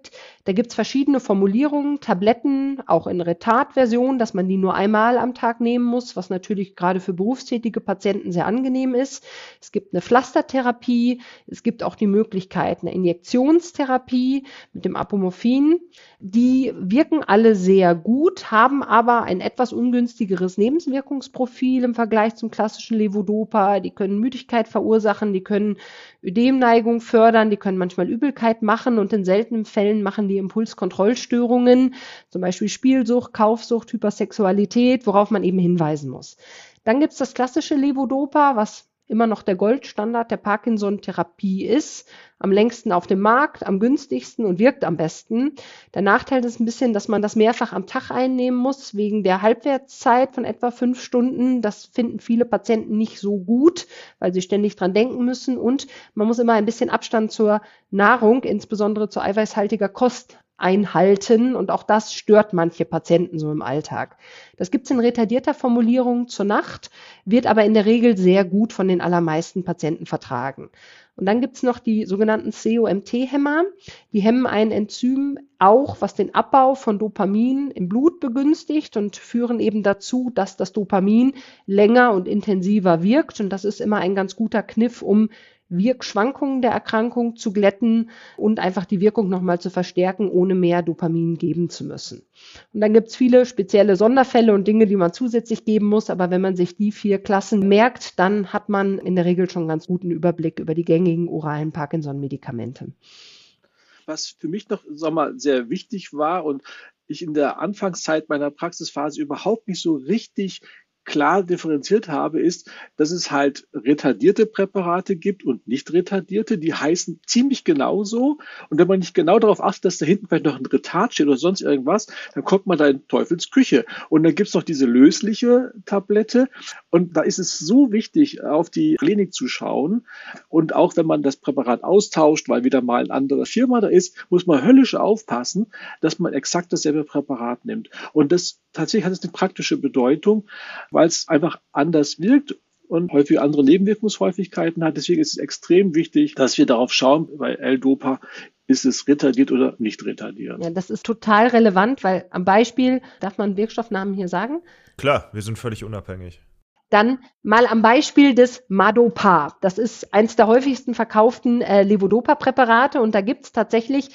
Da gibt's verschiedene Formulierungen, Tabletten, auch in Retard-Version, dass man die nur einmal am Tag nehmen muss, was natürlich gerade für berufstätige Patienten sehr angenehm ist. Es gibt eine Pflastertherapie, es gibt auch die Möglichkeit einer Injektionstherapie mit dem Apomorphin. Die wirken alle sehr gut, haben aber ein etwas ungünstigeres Nebenwirkungsprofil im Vergleich zum klassischen Levodopa. Die können Müdigkeit verursachen, die können Ödemneigung fördern, die können manchmal Übelkeit machen und in seltenen Fällen machen die Impulskontrollstörungen, zum Beispiel Spielsucht, Kaufsucht, Hypersexualität, worauf man eben hinweisen muss. Dann gibt es das klassische Levodopa, was immer noch der Goldstandard der Parkinson-Therapie ist, am längsten auf dem Markt, am günstigsten und wirkt am besten. Der Nachteil ist ein bisschen, dass man das mehrfach am Tag einnehmen muss, wegen der Halbwertszeit von etwa fünf Stunden. Das finden viele Patienten nicht so gut, weil sie ständig dran denken müssen. Und man muss immer ein bisschen Abstand zur Nahrung, insbesondere zu eiweißhaltiger Kost, einhalten. Und auch das stört manche Patienten so im Alltag. Das gibt es in retardierter Formulierung zur Nacht, wird aber in der Regel sehr gut von den allermeisten Patienten vertragen. Und dann gibt es noch die sogenannten C O M T-Hämmer. Die hemmen ein Enzym auch, was den Abbau von Dopamin im Blut begünstigt und führen eben dazu, dass das Dopamin länger und intensiver wirkt. Und das ist immer ein ganz guter Kniff, um Wirkschwankungen der Erkrankung zu glätten und einfach die Wirkung nochmal zu verstärken, ohne mehr Dopamin geben zu müssen. Und dann gibt es viele spezielle Sonderfälle und Dinge, die man zusätzlich geben muss. Aber wenn man sich die vier Klassen merkt, dann hat man in der Regel schon einen ganz guten Überblick über die gängigen oralen Parkinson-Medikamente. Was für mich noch, sag mal, sehr wichtig war und ich in der Anfangszeit meiner Praxisphase überhaupt nicht so richtig klar differenziert habe, ist, dass es halt retardierte Präparate gibt und nicht retardierte. Die heißen ziemlich genauso. Und wenn man nicht genau darauf achtet, dass da hinten vielleicht noch ein Retard steht oder sonst irgendwas, dann kommt man da in Teufels Küche. Und dann gibt's noch diese lösliche Tablette. Und da ist es so wichtig, auf die Klinik zu schauen. Und auch wenn man das Präparat austauscht, weil wieder mal eine andere Firma da ist, muss man höllisch aufpassen, dass man exakt dasselbe Präparat nimmt. Und das tatsächlich hat es eine praktische Bedeutung, weil es einfach anders wirkt und häufig andere Nebenwirkungshäufigkeiten hat. Deswegen ist es extrem wichtig, dass wir darauf schauen, bei L-Dopa, ist es retardiert oder nicht retardiert. Ja, das ist total relevant, weil am Beispiel, darf man Wirkstoffnamen hier sagen? Klar, wir sind völlig unabhängig. Dann mal am Beispiel des Madopa. Das ist eins der häufigsten verkauften äh, Levodopa-Präparate und da gibt es tatsächlich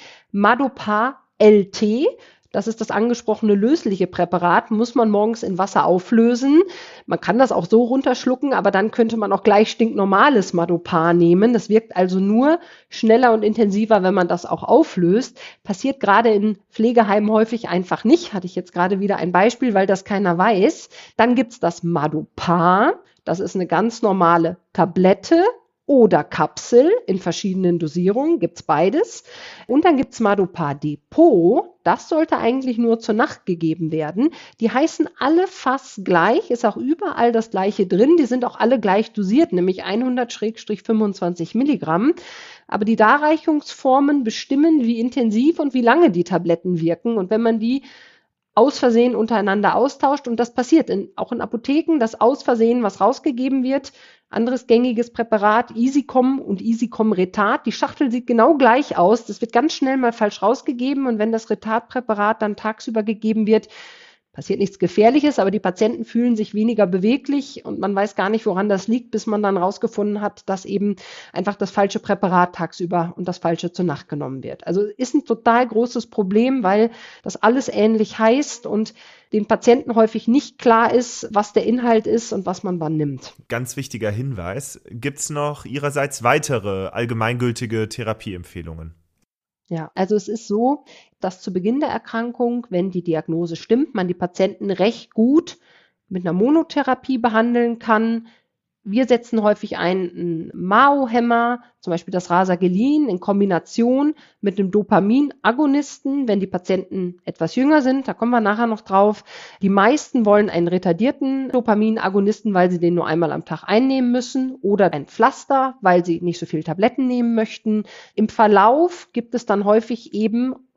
Madopa L T. Das ist das angesprochene lösliche Präparat, muss man morgens in Wasser auflösen. Man kann das auch so runterschlucken, aber dann könnte man auch gleich stinknormales Madopa nehmen. Das wirkt also nur schneller und intensiver, wenn man das auch auflöst. Passiert gerade in Pflegeheimen häufig einfach nicht. Hatte ich jetzt gerade wieder ein Beispiel, weil das keiner weiß. Dann gibt's das Madopa. Das ist eine ganz normale Tablette oder Kapsel in verschiedenen Dosierungen, gibt's beides. Und dann gibt's Madopa Depot, das sollte eigentlich nur zur Nacht gegeben werden. Die heißen alle fast gleich, ist auch überall das gleiche drin, die sind auch alle gleich dosiert, nämlich hundert fünfundzwanzig Milligramm. Aber die Darreichungsformen bestimmen, wie intensiv und wie lange die Tabletten wirken. Und wenn man die aus Versehen untereinander austauscht, und das passiert in, auch in Apotheken, dass aus Versehen was rausgegeben wird, anderes gängiges Präparat, Easycom und Easycom Retard, die Schachtel sieht genau gleich aus, das wird ganz schnell mal falsch rausgegeben und wenn das Retardpräparat dann tagsüber gegeben wird, passiert nichts Gefährliches, aber die Patienten fühlen sich weniger beweglich und man weiß gar nicht, woran das liegt, bis man dann rausgefunden hat, dass eben einfach das falsche Präparat tagsüber und das falsche zur Nacht genommen wird. Also ist ein total großes Problem, weil das alles ähnlich heißt und den Patienten häufig nicht klar ist, was der Inhalt ist und was man wann nimmt. Ganz wichtiger Hinweis, gibt es noch Ihrerseits weitere allgemeingültige Therapieempfehlungen? Ja, also es ist so, dass zu Beginn der Erkrankung, wenn die Diagnose stimmt, man die Patienten recht gut mit einer Monotherapie behandeln kann. Wir setzen häufig einen M A O-Hämmer, zum Beispiel das Rasagelin, in Kombination mit einem Dopaminagonisten, wenn die Patienten etwas jünger sind. Da kommen wir nachher noch drauf. Die meisten wollen einen retardierten Dopaminagonisten, weil sie den nur einmal am Tag einnehmen müssen, oder ein Pflaster, weil sie nicht so viel Tabletten nehmen möchten. Im Verlauf gibt es dann häufig eben,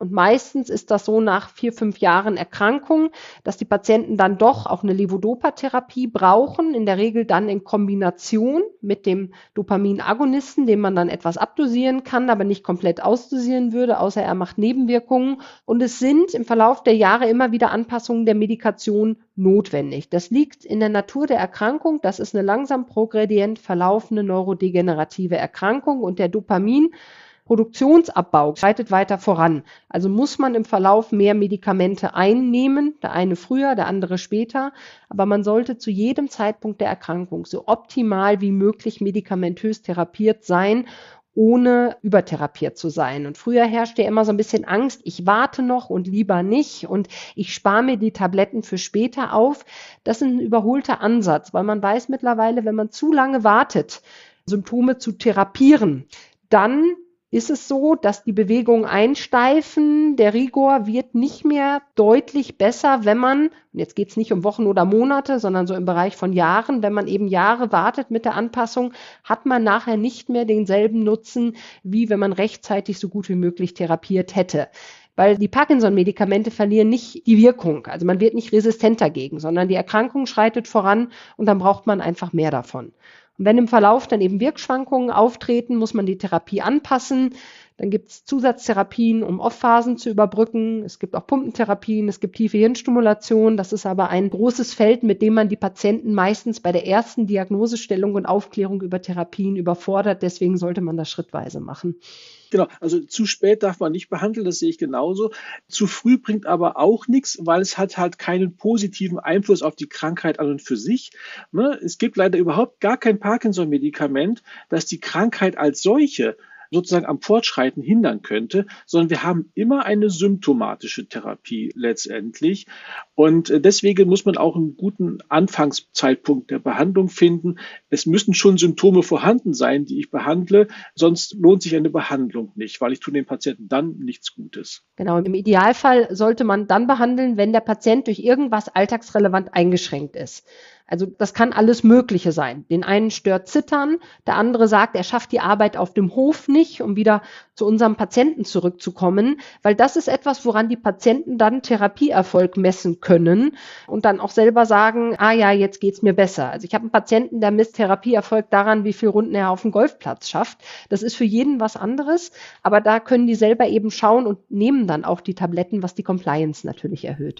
Und meistens ist das so nach vier, fünf Jahren Erkrankung, dass die Patienten dann doch auch eine Levodopa-Therapie brauchen, in der Regel dann in Kombination mit dem Dopaminagonisten, den man dann etwas abdosieren kann, aber nicht komplett ausdosieren würde, außer er macht Nebenwirkungen. Und es sind im Verlauf der Jahre immer wieder Anpassungen der Medikation notwendig. Das liegt in der Natur der Erkrankung. Das ist eine langsam progredient verlaufende neurodegenerative Erkrankung und der Dopamin Produktionsabbau schreitet weiter voran. Also muss man im Verlauf mehr Medikamente einnehmen, der eine früher, der andere später. Aber man sollte zu jedem Zeitpunkt der Erkrankung so optimal wie möglich medikamentös therapiert sein, ohne übertherapiert zu sein. Und früher herrschte ja immer so ein bisschen Angst, ich warte noch und lieber nicht und ich spare mir die Tabletten für später auf. Das ist ein überholter Ansatz, weil man weiß mittlerweile, wenn man zu lange wartet, Symptome zu therapieren, dann ist es so, dass die Bewegungen einsteifen. Der Rigor wird nicht mehr deutlich besser, wenn man, und jetzt geht es nicht um Wochen oder Monate, sondern so im Bereich von Jahren, wenn man eben Jahre wartet mit der Anpassung, hat man nachher nicht mehr denselben Nutzen, wie wenn man rechtzeitig so gut wie möglich therapiert hätte. Weil die Parkinson-Medikamente verlieren nicht die Wirkung. Also man wird nicht resistent dagegen, sondern die Erkrankung schreitet voran und dann braucht man einfach mehr davon. Und wenn im Verlauf dann eben Wirkschwankungen auftreten, muss man die Therapie anpassen. Dann gibt es Zusatztherapien, um Off-Phasen zu überbrücken. Es gibt auch Pumpentherapien, es gibt tiefe Hirnstimulation. Das ist aber ein großes Feld, mit dem man die Patienten meistens bei der ersten Diagnosestellung und Aufklärung über Therapien überfordert. Deswegen sollte man das schrittweise machen. Genau, also zu spät darf man nicht behandeln, das sehe ich genauso. Zu früh bringt aber auch nichts, weil es hat halt keinen positiven Einfluss auf die Krankheit an und für sich. Ne? Es gibt leider überhaupt gar kein Parkinson-Medikament, das die Krankheit als solche sozusagen am Fortschreiten hindern könnte, sondern wir haben immer eine symptomatische Therapie letztendlich. Und deswegen muss man auch einen guten Anfangszeitpunkt der Behandlung finden. Es müssen schon Symptome vorhanden sein, die ich behandle, sonst lohnt sich eine Behandlung nicht, weil ich tue dem Patienten dann nichts Gutes. Genau, im Idealfall sollte man dann behandeln, wenn der Patient durch irgendwas alltagsrelevant eingeschränkt ist. Also das kann alles Mögliche sein. Den einen stört Zittern, der andere sagt, er schafft die Arbeit auf dem Hof nicht, um wieder zu unserem Patienten zurückzukommen, weil das ist etwas, woran die Patienten dann Therapieerfolg messen können und dann auch selber sagen, ah ja, jetzt geht's mir besser. Also ich habe einen Patienten, der misst Therapieerfolg daran, wie viele Runden er auf dem Golfplatz schafft. Das ist für jeden was anderes, aber da können die selber eben schauen und nehmen dann auch die Tabletten, was die Compliance natürlich erhöht.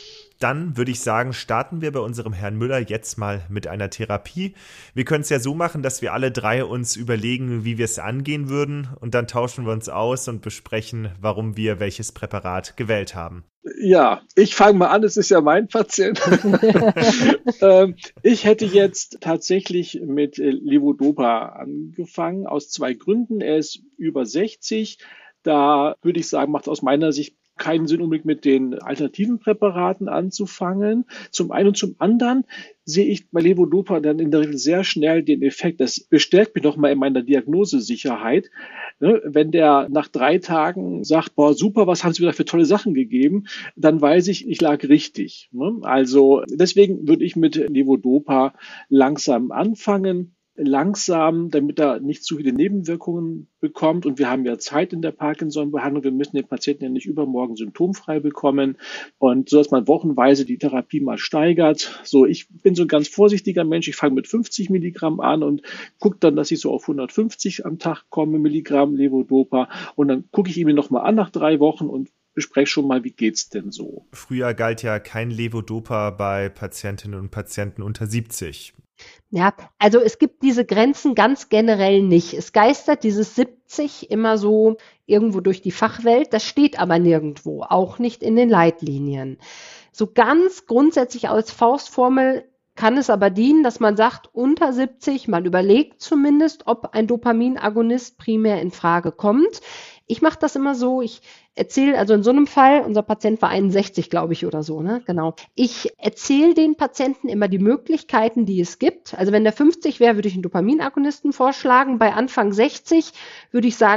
Dann würde ich sagen, starten wir bei unserem Herrn Müller jetzt mal mit einer Therapie. Wir können es ja so machen, dass wir alle drei uns überlegen, wie wir es angehen würden und dann tauschen wir uns aus und besprechen, warum wir welches Präparat gewählt haben. Ja, ich fange mal an, es ist ja mein Patient. ähm, ich hätte jetzt tatsächlich mit Levodopa angefangen, aus zwei Gründen. Er ist über sechzig. Da würde ich sagen, macht aus meiner Sicht keinen Sinn, unbedingt mit den alternativen Präparaten anzufangen. Zum einen und zum anderen sehe ich bei Levodopa dann in der Regel sehr schnell den Effekt. Das bestärkt mich nochmal in meiner Diagnosesicherheit. Ne, wenn der nach drei Tagen sagt, boah, super, was haben Sie wieder für tolle Sachen gegeben, dann weiß ich, ich lag richtig. Ne? Also deswegen würde ich mit Levodopa langsam anfangen. Langsam, damit er nicht zu viele Nebenwirkungen bekommt. Und wir haben ja Zeit in der Parkinson-Behandlung. Wir müssen den Patienten ja nicht übermorgen symptomfrei bekommen. Und so, dass man wochenweise die Therapie mal steigert. So, ich bin so ein ganz vorsichtiger Mensch. Ich fange mit fünfzig Milligramm an und gucke dann, dass ich so auf hundertfünfzig am Tag komme, Milligramm Levodopa. Und dann gucke ich ihn mir nochmal an nach drei Wochen und bespreche schon mal, wie geht's denn so? Früher galt ja kein Levodopa bei Patientinnen und Patienten unter siebzig. Ja, also es gibt diese Grenzen ganz generell nicht. Es geistert dieses siebzig immer so irgendwo durch die Fachwelt. Das steht aber nirgendwo, auch nicht in den Leitlinien. So ganz grundsätzlich als Faustformel kann es aber dienen, dass man sagt, unter siebzig, man überlegt zumindest, ob ein Dopaminagonist primär in Frage kommt. Ich mache das immer so, ich erzähle, also in so einem Fall, unser Patient war einundsechzig, glaube ich, oder so, ne? Genau. Ich erzähle den Patienten immer die Möglichkeiten, die es gibt. Also wenn der fünfzig wäre, würde ich einen Dopaminagonisten vorschlagen. Bei Anfang sechzig würde ich sagen, gut,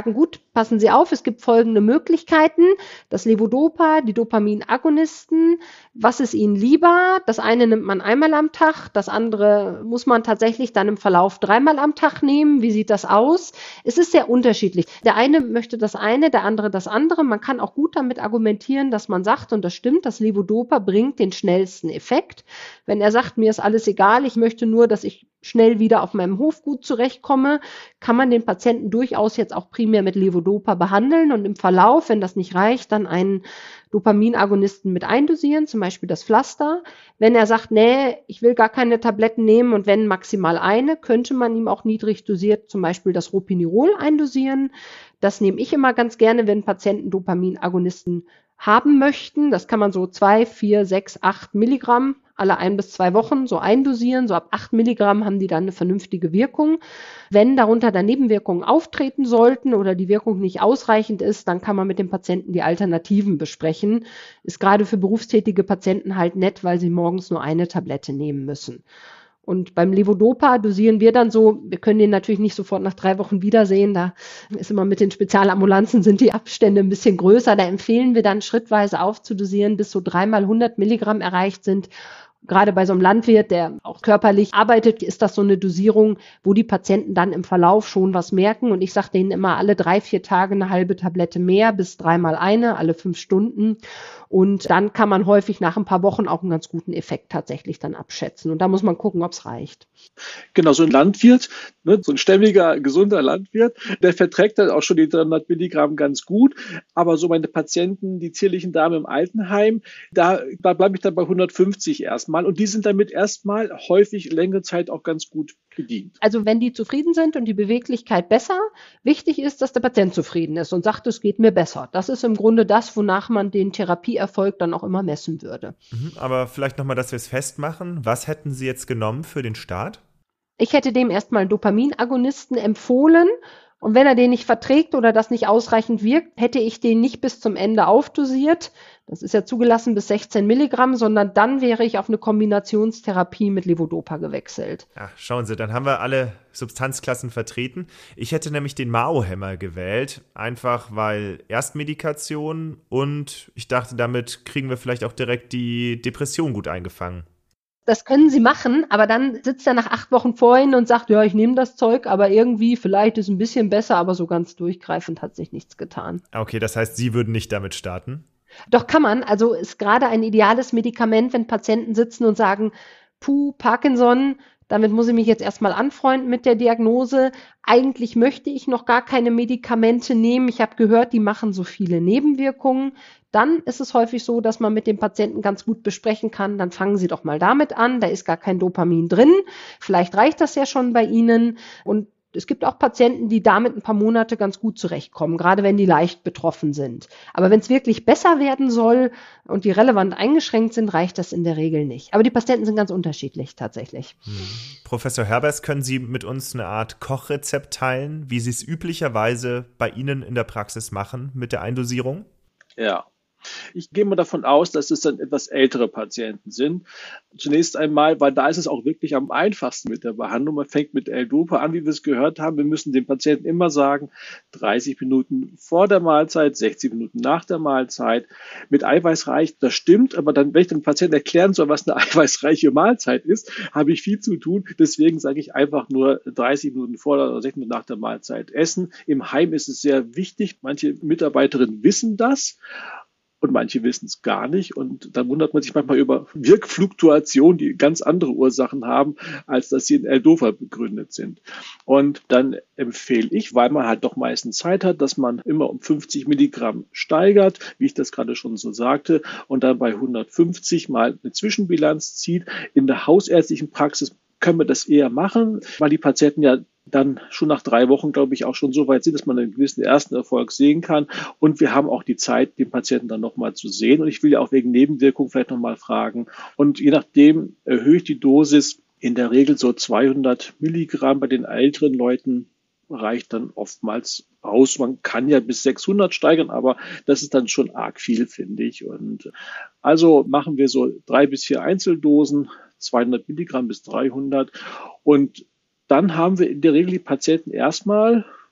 passen Sie auf, es gibt folgende Möglichkeiten. Das Levodopa, die Dopaminagonisten. Was ist Ihnen lieber? Das eine nimmt man einmal am Tag, das andere muss man tatsächlich dann im Verlauf dreimal am Tag nehmen. Wie sieht das aus? Es ist sehr unterschiedlich. Der eine möchte das eine, der andere das andere. Man kann auch gut damit argumentieren, dass man sagt, und das stimmt, das Levodopa bringt den schnellsten Effekt. Wenn er sagt, mir ist alles egal, ich möchte nur, dass ich schnell wieder auf meinem Hof gut zurechtkomme, kann man den Patienten durchaus jetzt auch primär mit Levodopa behandeln und im Verlauf, wenn das nicht reicht, dann einen Dopaminagonisten mit eindosieren, zum Beispiel das Pflaster. Wenn er sagt, nee, ich will gar keine Tabletten nehmen und wenn maximal eine, könnte man ihm auch niedrig dosiert zum Beispiel das Ropinirol eindosieren. Das nehme ich immer ganz gerne, wenn Patienten Dopaminagonisten haben möchten. Das kann man so zwei, vier, sechs, acht Milligramm alle ein bis zwei Wochen so eindosieren. So ab acht Milligramm haben die dann eine vernünftige Wirkung. Wenn darunter dann Nebenwirkungen auftreten sollten oder die Wirkung nicht ausreichend ist, dann kann man mit dem Patienten die Alternativen besprechen. Ist gerade für berufstätige Patienten halt nett, weil sie morgens nur eine Tablette nehmen müssen. Und beim Levodopa dosieren wir dann so, wir können den natürlich nicht sofort nach drei Wochen wiedersehen, da ist immer mit den Spezialambulanzen sind die Abstände ein bisschen größer, da empfehlen wir dann schrittweise aufzudosieren, bis so dreimal hundert Milligramm erreicht sind. Gerade bei so einem Landwirt, der auch körperlich arbeitet, ist das so eine Dosierung, wo die Patienten dann im Verlauf schon was merken. Und ich sage denen immer alle drei, vier Tage eine halbe Tablette mehr, bis dreimal eine, alle fünf Stunden. Und dann kann man häufig nach ein paar Wochen auch einen ganz guten Effekt tatsächlich dann abschätzen. Und da muss man gucken, ob es reicht. Genau, so ein Landwirt, ne, so ein stämmiger, gesunder Landwirt, der verträgt dann auch schon die dreihundert Milligramm ganz gut. Aber so meine Patienten, die zierlichen Damen im Altenheim, da, da bleibe ich dann bei hundertfünfzig erstmal. Und die sind damit erstmal häufig längere Zeit auch ganz gut bedient. Also wenn die zufrieden sind und die Beweglichkeit besser, wichtig ist, dass der Patient zufrieden ist und sagt, es geht mir besser. Das ist im Grunde das, wonach man den Therapieerfolg dann auch immer messen würde. Aber vielleicht nochmal, dass wir es festmachen. Was hätten Sie jetzt genommen für den Start? Ich hätte dem erstmal einen Dopaminagonisten empfohlen. Und wenn er den nicht verträgt oder das nicht ausreichend wirkt, hätte ich den nicht bis zum Ende aufdosiert. Das ist ja zugelassen bis sechzehn Milligramm, sondern dann wäre ich auf eine Kombinationstherapie mit Levodopa gewechselt. Ach, schauen Sie, dann haben wir alle Substanzklassen vertreten. Ich hätte nämlich den M A O-Hämmer gewählt, einfach weil Erstmedikation und ich dachte, damit kriegen wir vielleicht auch direkt die Depression gut eingefangen. Das können Sie machen, aber dann sitzt er nach acht Wochen vor Ihnen und sagt, ja, ich nehme das Zeug, aber irgendwie, vielleicht ist es ein bisschen besser, aber so ganz durchgreifend hat sich nichts getan. Okay, das heißt, Sie würden nicht damit starten? Doch kann man, also ist gerade ein ideales Medikament, wenn Patienten sitzen und sagen, puh, Parkinson, damit muss ich mich jetzt erstmal anfreunden mit der Diagnose. Eigentlich möchte ich noch gar keine Medikamente nehmen. Ich habe gehört, die machen so viele Nebenwirkungen. Dann ist es häufig so, dass man mit dem Patienten ganz gut besprechen kann, dann fangen Sie doch mal damit an, da ist gar kein Dopamin drin. Vielleicht reicht das ja schon bei Ihnen. Und es gibt auch Patienten, die damit ein paar Monate ganz gut zurechtkommen, gerade wenn die leicht betroffen sind. Aber wenn es wirklich besser werden soll und die relevant eingeschränkt sind, reicht das in der Regel nicht. Aber die Patienten sind ganz unterschiedlich tatsächlich. Hm. Professor Herbers, können Sie mit uns eine Art Kochrezept teilen, wie Sie es üblicherweise bei Ihnen in der Praxis machen mit der Eindosierung? Ja. Ich gehe mal davon aus, dass es dann etwas ältere Patienten sind. Zunächst einmal, weil da ist es auch wirklich am einfachsten mit der Behandlung. Man fängt mit L-Dopa an, wie wir es gehört haben. Wir müssen dem Patienten immer sagen, dreißig Minuten vor der Mahlzeit, sechzig Minuten nach der Mahlzeit. Mit eiweißreich, das stimmt, aber dann, wenn ich dem Patienten erklären soll, was eine eiweißreiche Mahlzeit ist, habe ich viel zu tun. Deswegen sage ich einfach nur dreißig Minuten vor oder sechzig Minuten nach der Mahlzeit essen. Im Heim ist es sehr wichtig. Manche Mitarbeiterinnen wissen das. Und manche wissen es gar nicht. Und dann wundert man sich manchmal über Wirkfluktuationen, die ganz andere Ursachen haben, als dass sie in L-Dopa begründet sind. Und dann empfehle ich, weil man halt doch meistens Zeit hat, dass man immer um fünfzig Milligramm steigert, wie ich das gerade schon so sagte, und dann bei hundertfünfzig mal eine Zwischenbilanz zieht. In der hausärztlichen Praxis können wir das eher machen, weil die Patienten ja dann schon nach drei Wochen, glaube ich, auch schon so weit sind, dass man einen gewissen ersten Erfolg sehen kann. Und wir haben auch die Zeit, den Patienten dann nochmal zu sehen. Und ich will ja auch wegen Nebenwirkungen vielleicht nochmal fragen. Und je nachdem erhöhe ich die Dosis. In der Regel so zweihundert Milligramm. Bei den älteren Leuten reicht dann oftmals aus. Man kann ja bis sechshundert steigern, aber das ist dann schon arg viel, finde ich. Und also machen wir so drei bis vier Einzeldosen, zweihundert Milligramm bis dreihundert. Und dann haben wir in der Regel die Patienten erstmal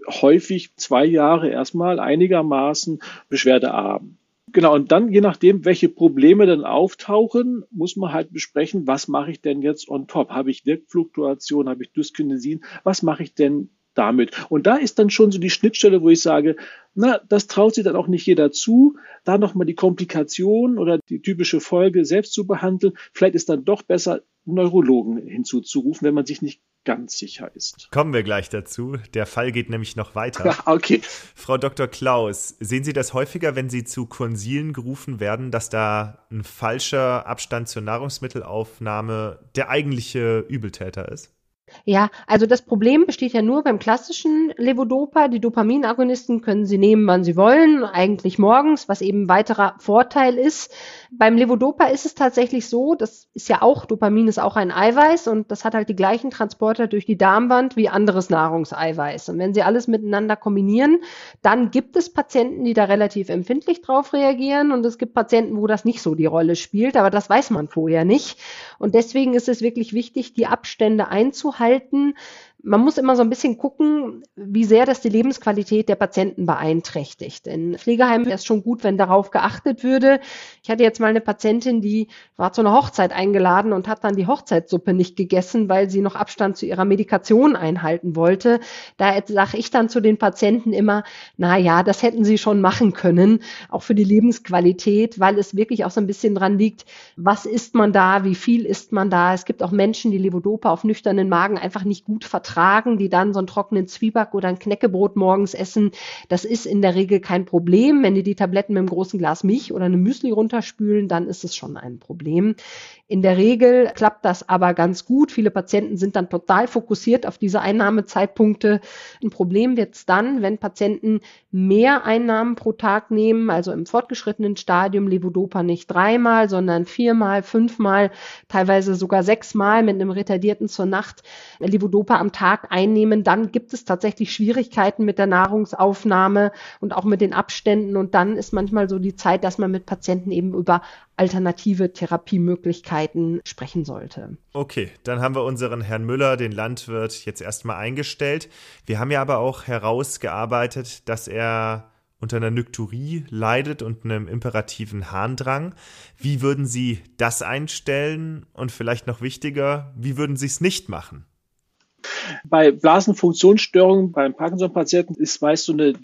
häufig zwei Jahre erstmal einigermaßen beschwerdearm. Genau, und dann, je nachdem, welche Probleme dann auftauchen, muss man halt besprechen, was mache ich denn jetzt on top? Habe ich Wirkfluktuation, habe ich Dyskinesin? Was mache ich denn damit? Und da ist dann schon so die Schnittstelle, wo ich sage, na, das traut sich dann auch nicht jeder zu, da nochmal die Komplikation oder die typische Folge selbst zu behandeln. Vielleicht ist dann doch besser, Neurologen hinzuzurufen, wenn man sich nicht ganz sicher ist. Kommen wir gleich dazu. Der Fall geht nämlich noch weiter. Okay. Frau Doktor Klaus, sehen Sie das häufiger, wenn Sie zu Konsilen gerufen werden, dass da ein falscher Abstand zur Nahrungsmittelaufnahme der eigentliche Übeltäter ist? Ja, also das Problem besteht ja nur beim klassischen Levodopa. Die Dopaminagonisten können Sie nehmen, wann Sie wollen, eigentlich morgens, was eben ein weiterer Vorteil ist. Beim Levodopa ist es tatsächlich so, das ist ja auch, Dopamin ist auch ein Eiweiß und das hat halt die gleichen Transporter durch die Darmwand wie anderes Nahrungseiweiß. Und wenn Sie alles miteinander kombinieren, dann gibt es Patienten, die da relativ empfindlich drauf reagieren und es gibt Patienten, wo das nicht so die Rolle spielt, aber das weiß man vorher nicht. Und deswegen ist es wirklich wichtig, die Abstände einzuhalten. halten. Man muss immer so ein bisschen gucken, wie sehr das die Lebensqualität der Patienten beeinträchtigt. In Pflegeheimen wäre es schon gut, wenn darauf geachtet würde. Ich hatte jetzt mal eine Patientin, die war zu einer Hochzeit eingeladen und hat dann die Hochzeitssuppe nicht gegessen, weil sie noch Abstand zu ihrer Medikation einhalten wollte. Da sage ich dann zu den Patienten immer, na ja, das hätten sie schon machen können, auch für die Lebensqualität, weil es wirklich auch so ein bisschen dran liegt, was isst man da, wie viel isst man da. Es gibt auch Menschen, die Levodopa auf nüchternen Magen einfach nicht gut vertragen, die dann so einen trockenen Zwieback oder ein Knäckebrot morgens essen. Das ist in der Regel kein Problem. Wenn die die Tabletten mit einem großen Glas Milch oder einem Müsli runterspülen, dann ist es schon ein Problem. In der Regel klappt das aber ganz gut. Viele Patienten sind dann total fokussiert auf diese Einnahmezeitpunkte. Ein Problem wird es dann, wenn Patienten mehr Einnahmen pro Tag nehmen, also im fortgeschrittenen Stadium Levodopa nicht dreimal, sondern viermal, fünfmal, teilweise sogar sechsmal mit einem retardierten zur Nacht Levodopa am Tag einnehmen. Dann gibt es tatsächlich Schwierigkeiten mit der Nahrungsaufnahme und auch mit den Abständen. Und dann ist manchmal so die Zeit, dass man mit Patienten eben über alternative Therapiemöglichkeiten sprechen sollte. Okay, dann haben wir unseren Herrn Müller, den Landwirt, jetzt erstmal eingestellt. Wir haben ja aber auch herausgearbeitet, dass er unter einer Nykturie leidet und einem imperativen Harndrang. Wie würden Sie das einstellen? Und vielleicht noch wichtiger, wie würden Sie es nicht machen? Bei Blasenfunktionsstörungen beim Parkinson-Patienten ist meist so eine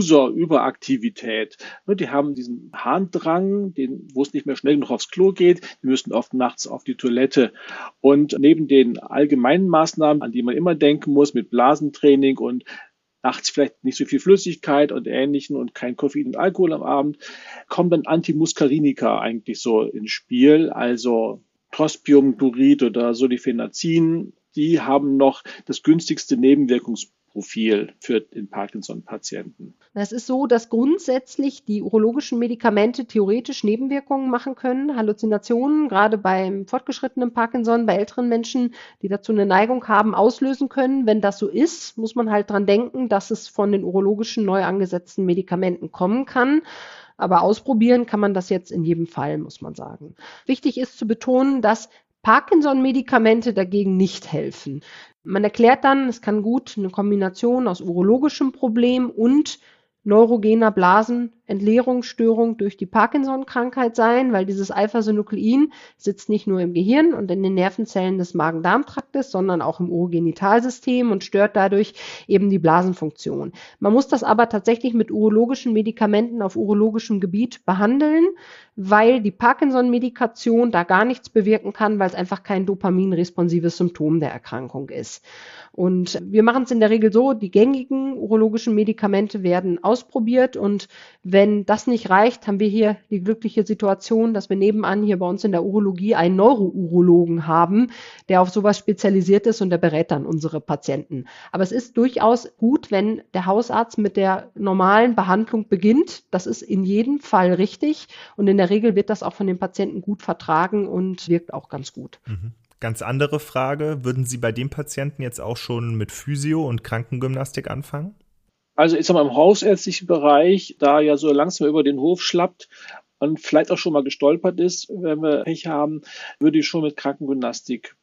Detrusor-Überaktivität. Die haben diesen Harndrang, den, wo es nicht mehr schnell genug aufs Klo geht. Die müssen oft nachts auf die Toilette. Und neben den allgemeinen Maßnahmen, an die man immer denken muss, mit Blasentraining und nachts vielleicht nicht so viel Flüssigkeit und Ähnlichem und kein Koffein und Alkohol am Abend, kommen dann Antimuskarinika eigentlich so ins Spiel. Also Trospium, Durit oder Sulifenazin. Die haben noch das günstigste Nebenwirkungsprofil für den Parkinson-Patienten. Es ist so, dass grundsätzlich die urologischen Medikamente theoretisch Nebenwirkungen machen können, Halluzinationen, gerade beim fortgeschrittenen Parkinson, bei älteren Menschen, die dazu eine Neigung haben, auslösen können. Wenn das so ist, muss man halt dran denken, dass es von den urologischen neu angesetzten Medikamenten kommen kann. Aber ausprobieren kann man das jetzt in jedem Fall, muss man sagen. Wichtig ist zu betonen, dass Parkinson-Medikamente dagegen nicht helfen. Man erklärt dann, es kann gut eine Kombination aus urologischem Problem und neurogener Blasenentleerungsstörung durch die Parkinson-Krankheit sein, weil dieses Alpha-Synuklein sitzt nicht nur im Gehirn und in den Nervenzellen des Magen-Darm-Traktes, sondern auch im Urogenitalsystem und stört dadurch eben die Blasenfunktion. Man muss das aber tatsächlich mit urologischen Medikamenten auf urologischem Gebiet behandeln, weil die Parkinson-Medikation da gar nichts bewirken kann, weil es einfach kein dopaminresponsives Symptom der Erkrankung ist. Und wir machen es in der Regel so, die gängigen urologischen Medikamente werden ausprobiert und wenn das nicht reicht, haben wir hier die glückliche Situation, dass wir nebenan hier bei uns in der Urologie einen Neurourologen haben, der auf sowas spezialisiert ist und der berät dann unsere Patienten. Aber es ist durchaus gut, wenn der Hausarzt mit der normalen Behandlung beginnt. Das ist in jedem Fall richtig und in der Regel wird das auch von den Patienten gut vertragen und wirkt auch ganz gut. Mhm. Ganz andere Frage, würden Sie bei dem Patienten jetzt auch schon mit Physio- und Krankengymnastik anfangen? Also ich sag mal, im hausärztlichen Bereich, da ja so langsam über den Hof schlappt und vielleicht auch schon mal gestolpert ist, wenn wir Pech haben, würde ich schon mit Krankengymnastik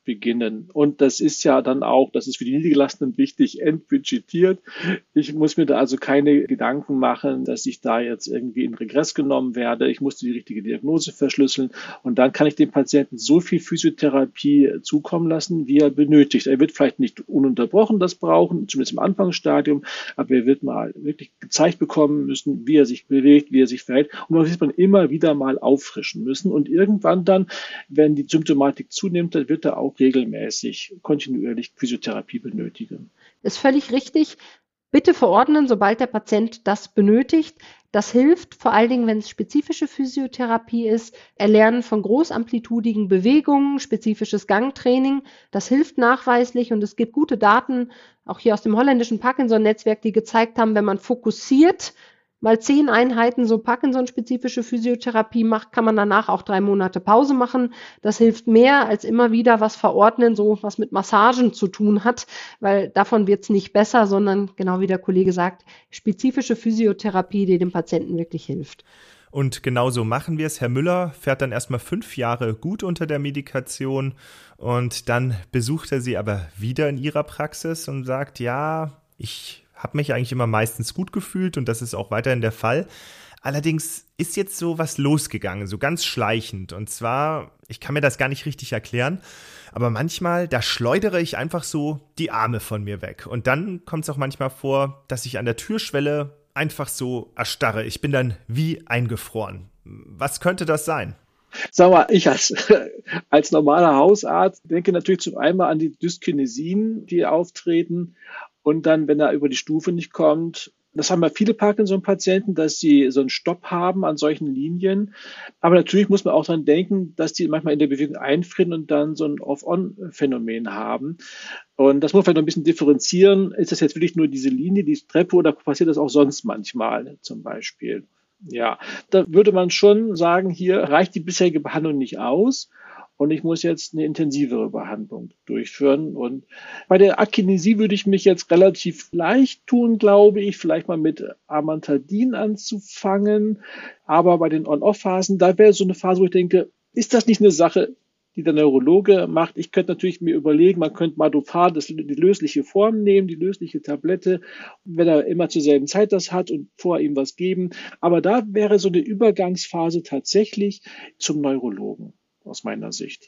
beginnen. Und das ist ja dann auch, das ist für die Niedergelassenen wichtig, entbudgetiert. Ich muss mir da also keine Gedanken machen, dass ich da jetzt irgendwie in Regress genommen werde. Ich muss die richtige Diagnose verschlüsseln und dann kann ich dem Patienten so viel Physiotherapie zukommen lassen, wie er benötigt. Er wird vielleicht nicht ununterbrochen das brauchen, zumindest im Anfangsstadium, aber er wird mal wirklich gezeigt bekommen müssen, wie er sich bewegt, wie er sich verhält. Und das wird man immer wieder mal auffrischen müssen. Und irgendwann dann, wenn die Symptomatik zunimmt, dann wird er auch regelmäßig, kontinuierlich Physiotherapie benötigen. Ist völlig richtig. Bitte verordnen, sobald der Patient das benötigt. Das hilft, vor allen Dingen, wenn es spezifische Physiotherapie ist, Erlernen von großamplitudigen Bewegungen, spezifisches Gangtraining. Das hilft nachweislich und es gibt gute Daten, auch hier aus dem holländischen Parkinson-Netzwerk, die gezeigt haben, wenn man fokussiert mal zehn Einheiten so Parkinson-spezifische Physiotherapie macht, kann man danach auch drei Monate Pause machen. Das hilft mehr als immer wieder was verordnen, so was mit Massagen zu tun hat, weil davon wird es nicht besser, sondern genau wie der Kollege sagt, spezifische Physiotherapie, die dem Patienten wirklich hilft. Und genauso machen wir es. Herr Müller fährt dann erstmal fünf Jahre gut unter der Medikation und dann besucht er sie aber wieder in ihrer Praxis und sagt, ja, ich habe mich eigentlich immer meistens gut gefühlt und das ist auch weiterhin der Fall. Allerdings ist jetzt so was losgegangen, so ganz schleichend. Und zwar, ich kann mir das gar nicht richtig erklären, aber manchmal, da schleudere ich einfach so die Arme von mir weg. Und dann kommt es auch manchmal vor, dass ich an der Türschwelle einfach so erstarre. Ich bin dann wie eingefroren. Was könnte das sein? Sag mal, ich als, als normaler Hausarzt denke natürlich zum einen an die Dyskinesien, die auftreten. Und dann, wenn er über die Stufe nicht kommt, das haben ja viele Parkinson-Patienten, dass sie so einen Stopp haben an solchen Linien. Aber natürlich muss man auch daran denken, dass die manchmal in der Bewegung einfrieren und dann so ein Off-On-Phänomen haben. Und das muss man vielleicht noch ein bisschen differenzieren. Ist das jetzt wirklich nur diese Linie, diese Treppe, oder passiert das auch sonst manchmal zum Beispiel? Ja, da würde man schon sagen, hier reicht die bisherige Behandlung nicht aus. Und ich muss jetzt eine intensivere Behandlung durchführen. Und bei der Akinesie würde ich mich jetzt relativ leicht tun, glaube ich, vielleicht mal mit Amantadin anzufangen. Aber bei den On-Off-Phasen, da wäre so eine Phase, wo ich denke, ist das nicht eine Sache, die der Neurologe macht? Ich könnte natürlich mir überlegen, man könnte Madopar, das, die lösliche Form nehmen, die lösliche Tablette, wenn er immer zur selben Zeit das hat und vorher ihm was geben. Aber da wäre so eine Übergangsphase tatsächlich zum Neurologen. Aus meiner Sicht.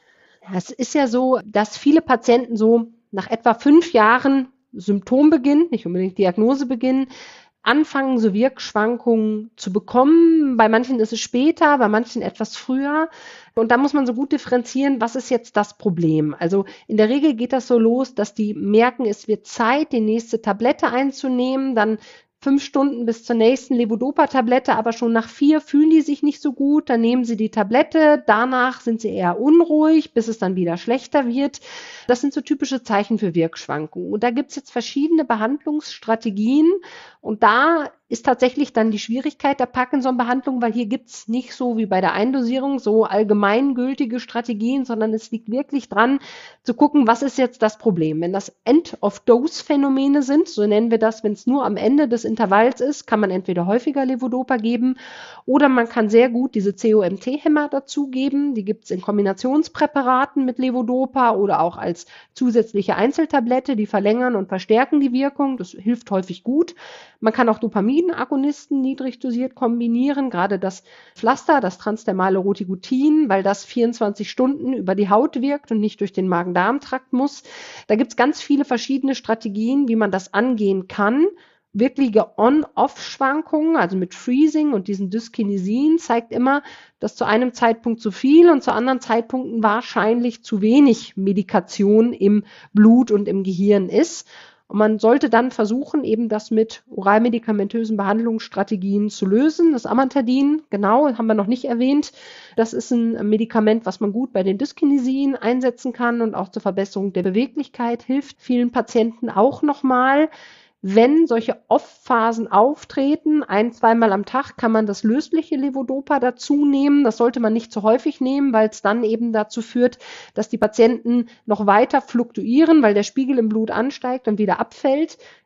Es ist ja so, dass viele Patienten so nach etwa fünf Jahren Symptombeginn, nicht unbedingt Diagnosebeginn, anfangen, so Wirkschwankungen zu bekommen. Bei manchen ist es später, bei manchen etwas früher. Und da muss man so gut differenzieren, was ist jetzt das Problem? Also in der Regel geht das so los, dass die merken, es wird Zeit, die nächste Tablette einzunehmen, dann fünf Stunden bis zur nächsten Levodopa-Tablette, aber schon nach vier fühlen die sich nicht so gut, dann nehmen sie die Tablette, danach sind sie eher unruhig, bis es dann wieder schlechter wird. Das sind so typische Zeichen für Wirkschwankungen. Und da gibt es jetzt verschiedene Behandlungsstrategien und da ist tatsächlich dann die Schwierigkeit der Parkinson-Behandlung, weil hier gibt es nicht so wie bei der Eindosierung so allgemeingültige Strategien, sondern es liegt wirklich dran, zu gucken, was ist jetzt das Problem. Wenn das End-of-Dose-Phänomene sind, so nennen wir das, wenn es nur am Ende des Intervalls ist, kann man entweder häufiger Levodopa geben oder man kann sehr gut diese C O M T-Hämmer dazugeben. Die gibt es in Kombinationspräparaten mit Levodopa oder auch als zusätzliche Einzeltablette, die verlängern und verstärken die Wirkung. Das hilft häufig gut. Man kann auch Dopaminagonisten niedrig dosiert kombinieren, gerade das Pflaster, das transdermale Rotigutin, weil das vierundzwanzig Stunden über die Haut wirkt und nicht durch den Magen-Darm-Trakt muss. Da gibt es ganz viele verschiedene Strategien, wie man das angehen kann. Wirkliche On-Off-Schwankungen, also mit Freezing und diesen Dyskinesien, zeigt immer, dass zu einem Zeitpunkt zu viel und zu anderen Zeitpunkten wahrscheinlich zu wenig Medikation im Blut und im Gehirn ist. Und man sollte dann versuchen, eben das mit oralmedikamentösen Behandlungsstrategien zu lösen. Das Amantadin, genau, haben wir noch nicht erwähnt. Das ist ein Medikament, was man gut bei den Dyskinesien einsetzen kann und auch zur Verbesserung der Beweglichkeit hilft vielen Patienten auch nochmal. Wenn solche Off-Phasen auftreten, ein-, zweimal am Tag, kann man das lösliche Levodopa dazu nehmen. Das sollte man nicht zu häufig nehmen, weil es dann eben dazu führt, dass die Patienten noch weiter fluktuieren, weil der Spiegel im Blut ansteigt und wieder abfällt.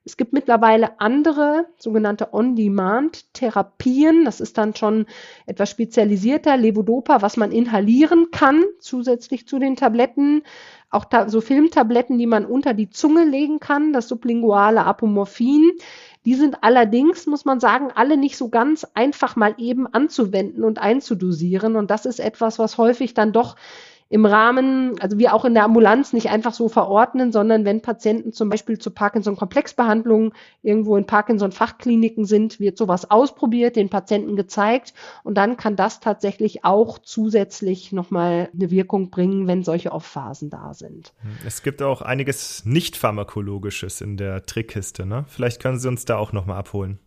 Es gibt mittlerweile andere sogenannte On-Demand-Therapien. Das ist dann schon etwas spezialisierter, Levodopa, was man inhalieren kann, zusätzlich zu den Tabletten. Auch ta- so Filmtabletten, die man unter die Zunge legen kann, das sublinguale Apomorphin. Die sind allerdings, muss man sagen, alle nicht so ganz einfach mal eben anzuwenden und einzudosieren. Und das ist etwas, was häufig dann doch im Rahmen, also wir auch in der Ambulanz nicht einfach so verordnen, sondern wenn Patienten zum Beispiel zur Parkinson-Komplexbehandlung irgendwo in Parkinson-Fachkliniken sind, wird sowas ausprobiert, den Patienten gezeigt und dann kann das tatsächlich auch zusätzlich nochmal eine Wirkung bringen, wenn solche Off-Phasen da sind. Es gibt auch einiges Nicht-Pharmakologisches in der Trickkiste, ne? Vielleicht können Sie uns da auch nochmal abholen.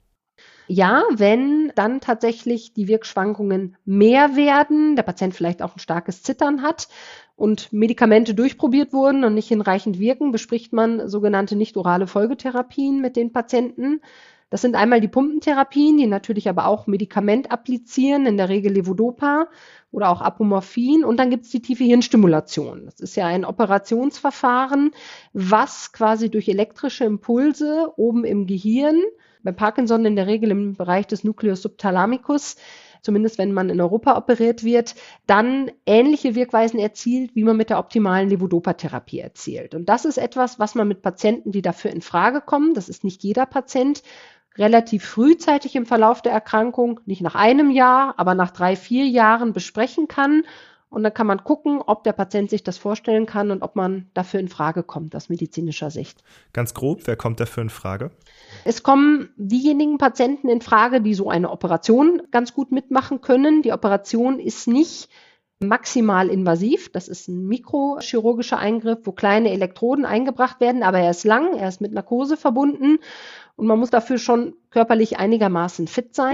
Ja, wenn dann tatsächlich die Wirkschwankungen mehr werden, der Patient vielleicht auch ein starkes Zittern hat und Medikamente durchprobiert wurden und nicht hinreichend wirken, bespricht man sogenannte nicht-orale Folgetherapien mit den Patienten. Das sind einmal die Pumpentherapien, die natürlich aber auch Medikament applizieren, in der Regel Levodopa oder auch Apomorphin. Und dann gibt es die tiefe Hirnstimulation. Das ist ja ein Operationsverfahren, was quasi durch elektrische Impulse oben im Gehirn, bei Parkinson in der Regel im Bereich des Nucleus subthalamicus, zumindest wenn man in Europa operiert wird, dann ähnliche Wirkweisen erzielt, wie man mit der optimalen Levodopa-Therapie erzielt. Und das ist etwas, was man mit Patienten, die dafür in Frage kommen, das ist nicht jeder Patient, relativ frühzeitig im Verlauf der Erkrankung, nicht nach einem Jahr, aber nach drei, vier Jahren besprechen kann. Und dann kann man gucken, ob der Patient sich das vorstellen kann und ob man dafür in Frage kommt, aus medizinischer Sicht. Ganz grob, wer kommt dafür in Frage? Es kommen diejenigen Patienten in Frage, die so eine Operation ganz gut mitmachen können. Die Operation ist nicht maximal invasiv. Das ist ein mikrochirurgischer Eingriff, wo kleine Elektroden eingebracht werden, aber er ist lang, er ist mit Narkose verbunden und man muss dafür schon körperlich einigermaßen fit sein.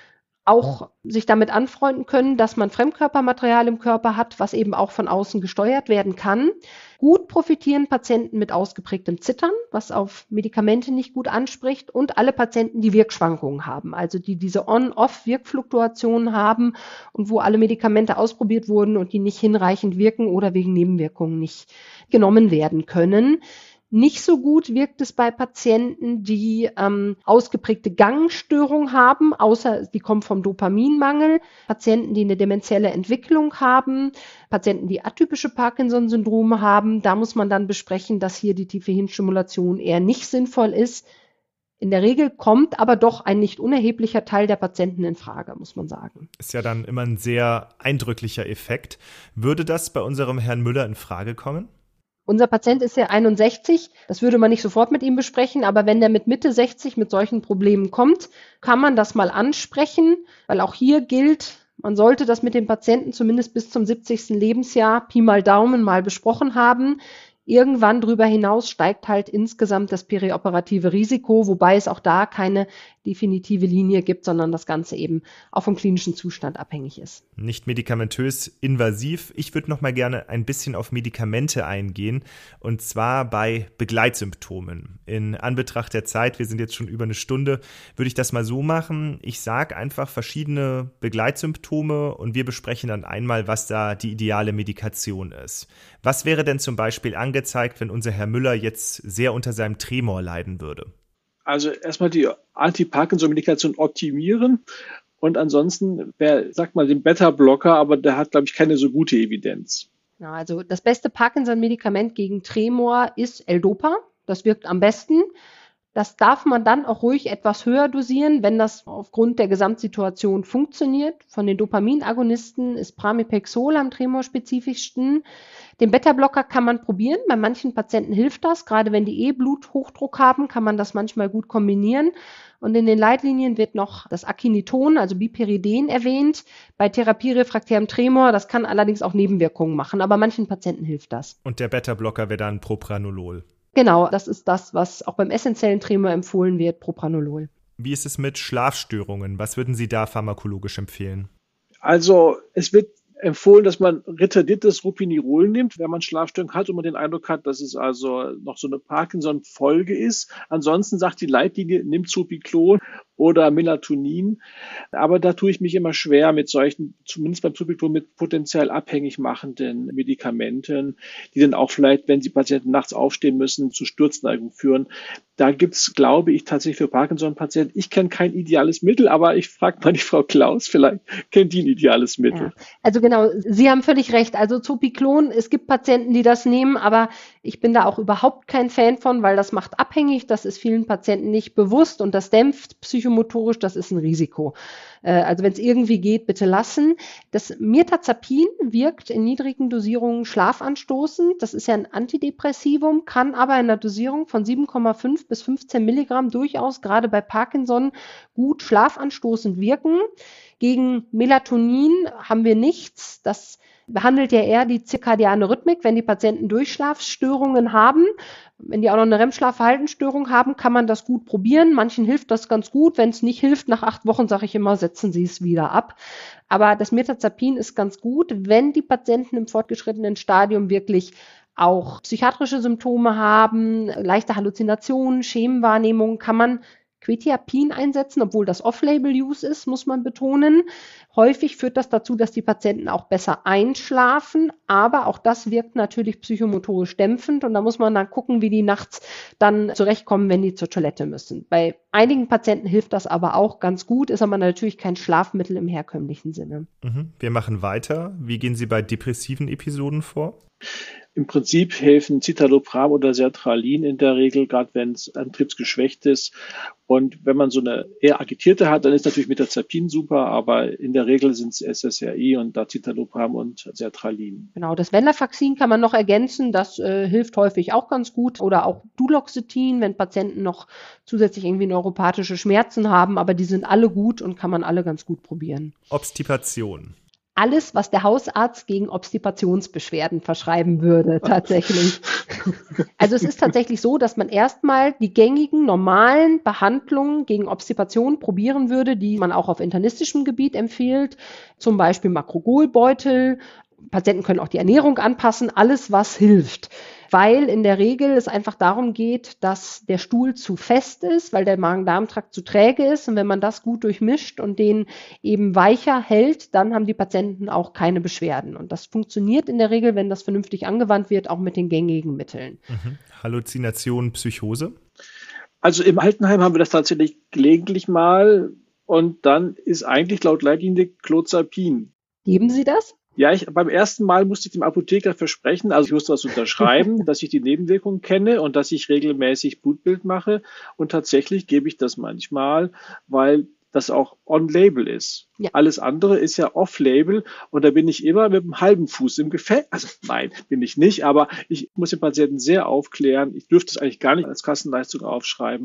Auch sich damit anfreunden können, dass man Fremdkörpermaterial im Körper hat, was eben auch von außen gesteuert werden kann. Gut profitieren Patienten mit ausgeprägtem Zittern, was auf Medikamente nicht gut anspricht, und alle Patienten, die Wirkschwankungen haben, also die diese On-Off-Wirkfluktuationen haben und wo alle Medikamente ausprobiert wurden und die nicht hinreichend wirken oder wegen Nebenwirkungen nicht genommen werden können. Nicht so gut wirkt es bei Patienten, die ähm, ausgeprägte Gangstörung haben, außer die kommen vom Dopaminmangel, Patienten, die eine dementielle Entwicklung haben, Patienten, die atypische Parkinson-Syndrome haben. Da muss man dann besprechen, dass hier die tiefe Hirnstimulation eher nicht sinnvoll ist. In der Regel kommt aber doch ein nicht unerheblicher Teil der Patienten in Frage, muss man sagen. Ist ja dann immer ein sehr eindrücklicher Effekt. Würde das bei unserem Herrn Müller in Frage kommen? Unser Patient ist ja einundsechzig, das würde man nicht sofort mit ihm besprechen, aber wenn der mit Mitte sechzig mit solchen Problemen kommt, kann man das mal ansprechen, weil auch hier gilt, man sollte das mit dem Patienten zumindest bis zum siebzigsten Lebensjahr Pi mal Daumen mal besprochen haben. Irgendwann darüber hinaus steigt halt insgesamt das perioperative Risiko, wobei es auch da keine definitive Linie gibt, sondern das Ganze eben auch vom klinischen Zustand abhängig ist. Nicht medikamentös invasiv. Ich würde noch mal gerne ein bisschen auf Medikamente eingehen, und zwar bei Begleitsymptomen. In Anbetracht der Zeit, wir sind jetzt schon über eine Stunde, würde ich das mal so machen. Ich sage einfach verschiedene Begleitsymptome und wir besprechen dann einmal, was da die ideale Medikation ist. Was wäre denn zum Beispiel angezeigt, wenn unser Herr Müller jetzt sehr unter seinem Tremor leiden würde? Also erstmal die Anti-Parkinson-Medikation optimieren und ansonsten, wer sagt mal den Beta-Blocker, aber der hat, glaube ich, keine so gute Evidenz. Ja, also das beste Parkinson-Medikament gegen Tremor ist L-Dopa. Das wirkt am besten. Das darf man dann auch ruhig etwas höher dosieren, wenn das aufgrund der Gesamtsituation funktioniert. Von den Dopaminagonisten ist Pramipexol am tremorspezifischsten. Den Beta-Blocker kann man probieren. Bei manchen Patienten hilft das. Gerade wenn die eh Bluthochdruck haben, kann man das manchmal gut kombinieren. Und in den Leitlinien wird noch das Akiniton, also Biperiden, erwähnt. Bei therapierefraktärem Tremor, das kann allerdings auch Nebenwirkungen machen, aber manchen Patienten hilft das. Und der Beta-Blocker wäre dann Propranolol. Genau, das ist das, was auch beim essentiellen Tremor empfohlen wird, Propranolol. Wie ist es mit Schlafstörungen? Was würden Sie da pharmakologisch empfehlen? Also es wird empfohlen, dass man retardiertes Ropinirol nimmt, wenn man Schlafstörungen hat und man den Eindruck hat, dass es also noch so eine Parkinson-Folge ist. Ansonsten sagt die Leitlinie, nimmt Zopiclon oder Melatonin. Aber da tue ich mich immer schwer mit solchen, zumindest beim Zopiclon, mit potenziell abhängig machenden Medikamenten, die dann auch vielleicht, wenn die Patienten nachts aufstehen müssen, zu Sturzneigung führen. Da gibt's, glaube ich, tatsächlich für Parkinson-Patienten, ich kenne kein ideales Mittel, aber ich frage mal die Frau Klaus, vielleicht kennt die ein ideales Mittel. Ja. Also genau, Sie haben völlig recht. Also Zopiclon, es gibt Patienten, die das nehmen, aber ich bin da auch überhaupt kein Fan von, weil das macht abhängig, das ist vielen Patienten nicht bewusst und das dämpft psychomotorisch, das ist ein Risiko. Also wenn es irgendwie geht, bitte lassen. Das Mirtazapin wirkt in niedrigen Dosierungen schlafanstoßend. Das ist ja ein Antidepressivum, kann aber in einer Dosierung von sieben Komma fünf bis fünfzehn Milligramm durchaus gerade bei Parkinson gut schlafanstoßend wirken. Gegen Melatonin haben wir nichts. Das behandelt ja eher die zirkadiane Rhythmik, wenn die Patienten Durchschlafsstörungen haben. Wenn die auch noch eine R E M-Schlafverhaltensstörung haben, kann man das gut probieren. Manchen hilft das ganz gut. Wenn es nicht hilft, nach acht Wochen sage ich immer, setzen Sie es wieder ab. Aber das Mirtazapin ist ganz gut, wenn die Patienten im fortgeschrittenen Stadium wirklich auch psychiatrische Symptome haben, leichte Halluzinationen, Schemenwahrnehmung, kann man Quetiapin einsetzen, obwohl das Off-Label-Use ist, muss man betonen. Häufig führt das dazu, dass die Patienten auch besser einschlafen, aber auch das wirkt natürlich psychomotorisch dämpfend und da muss man dann gucken, wie die nachts dann zurechtkommen, wenn die zur Toilette müssen. Bei einigen Patienten hilft das aber auch ganz gut, ist aber natürlich kein Schlafmittel im herkömmlichen Sinne. Wir machen weiter. Wie gehen Sie bei depressiven Episoden vor? Im Prinzip helfen Citalopram oder Sertralin in der Regel, gerade wenn es antriebsgeschwächt ist. Und wenn man so eine eher agitierte hat, dann ist natürlich Mirtazapin super, aber in der Regel sind es S S R I und da Citalopram und Sertralin. Genau, das Venlafaxin kann man noch ergänzen, das äh, hilft häufig auch ganz gut. Oder auch Duloxetin, wenn Patienten noch zusätzlich irgendwie neuropathische Schmerzen haben, aber die sind alle gut und kann man alle ganz gut probieren. Obstipation. Alles, was der Hausarzt gegen Obstipationsbeschwerden verschreiben würde, tatsächlich. Also es ist tatsächlich so, dass man erstmal die gängigen, normalen Behandlungen gegen Obstipation probieren würde, die man auch auf internistischem Gebiet empfiehlt, zum Beispiel Makrogolbeutel. Patienten können auch die Ernährung anpassen, alles, was hilft. Weil in der Regel es einfach darum geht, dass der Stuhl zu fest ist, weil der Magen-Darm-Trakt zu träge ist. Und wenn man das gut durchmischt und den eben weicher hält, dann haben die Patienten auch keine Beschwerden. Und das funktioniert in der Regel, wenn das vernünftig angewandt wird, auch mit den gängigen Mitteln. Mhm. Halluzination, Psychose? Also im Altenheim haben wir das tatsächlich gelegentlich mal. Und dann ist eigentlich laut Leitlinie Clozapin. Geben Sie das? Ja, ich, beim ersten Mal musste ich dem Apotheker versprechen, also ich musste was unterschreiben, dass ich die Nebenwirkungen kenne und dass ich regelmäßig Blutbild mache. Und tatsächlich gebe ich das manchmal, weil das auch on-label ist. Ja. Alles andere ist ja off-label und da bin ich immer mit einem halben Fuß im Gefäß. Also nein, bin ich nicht, aber ich muss den Patienten sehr aufklären. Ich dürfte es eigentlich gar nicht als Kassenleistung aufschreiben.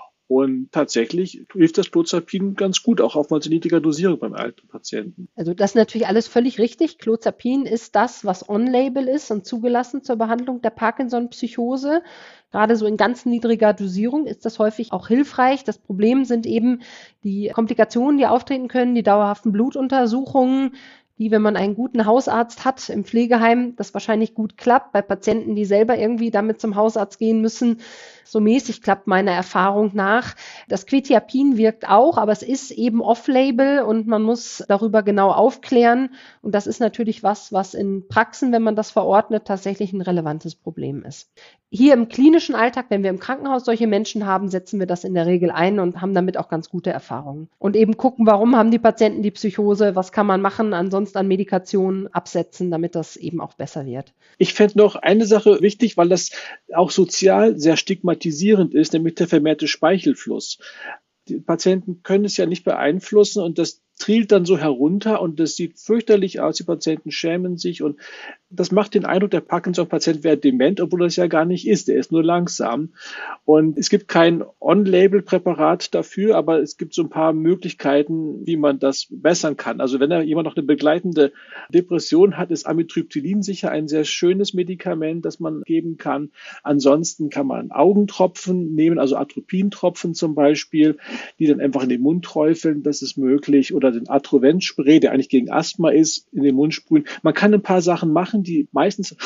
Und tatsächlich hilft das Clozapin ganz gut, auch auf manche niedriger Dosierung beim alten Patienten. Also das ist natürlich alles völlig richtig. Clozapin ist das, was on-label ist und zugelassen zur Behandlung der Parkinson-Psychose. Gerade so in ganz niedriger Dosierung ist das häufig auch hilfreich. Das Problem sind eben die Komplikationen, die auftreten können, die dauerhaften Blutuntersuchungen, die, wenn man einen guten Hausarzt hat im Pflegeheim, das wahrscheinlich gut klappt. Bei Patienten, die selber irgendwie damit zum Hausarzt gehen müssen, so mäßig klappt meiner Erfahrung nach. Das Quetiapin wirkt auch, aber es ist eben off-label und man muss darüber genau aufklären. Und das ist natürlich was, was in Praxen, wenn man das verordnet, tatsächlich ein relevantes Problem ist. Hier im klinischen Alltag, wenn wir im Krankenhaus solche Menschen haben, setzen wir das in der Regel ein und haben damit auch ganz gute Erfahrungen. Und eben gucken, warum haben die Patienten die Psychose, was kann man machen, ansonsten an Medikationen absetzen, damit das eben auch besser wird. Ich fände noch eine Sache wichtig, weil das auch sozial sehr stigmatisierend ist, nämlich der vermehrte Speichelfluss. Die Patienten können es ja nicht beeinflussen und das trielt dann so herunter und das sieht fürchterlich aus. Die Patienten schämen sich und das macht den Eindruck, der Parkinson-Patient wäre dement, obwohl das ja gar nicht ist. Der ist nur langsam. Und es gibt kein On-Label-Präparat dafür, aber es gibt so ein paar Möglichkeiten, wie man das bessern kann. Also wenn da jemand noch eine begleitende Depression hat, ist Amitriptylin sicher ein sehr schönes Medikament, das man geben kann. Ansonsten kann man Augentropfen nehmen, also Atropintropfen zum Beispiel, die dann einfach in den Mund träufeln. Das ist möglich. Oder den Atrovent-Spray, der eigentlich gegen Asthma ist, in den Mund sprühen. Man kann ein paar Sachen machen, die meistens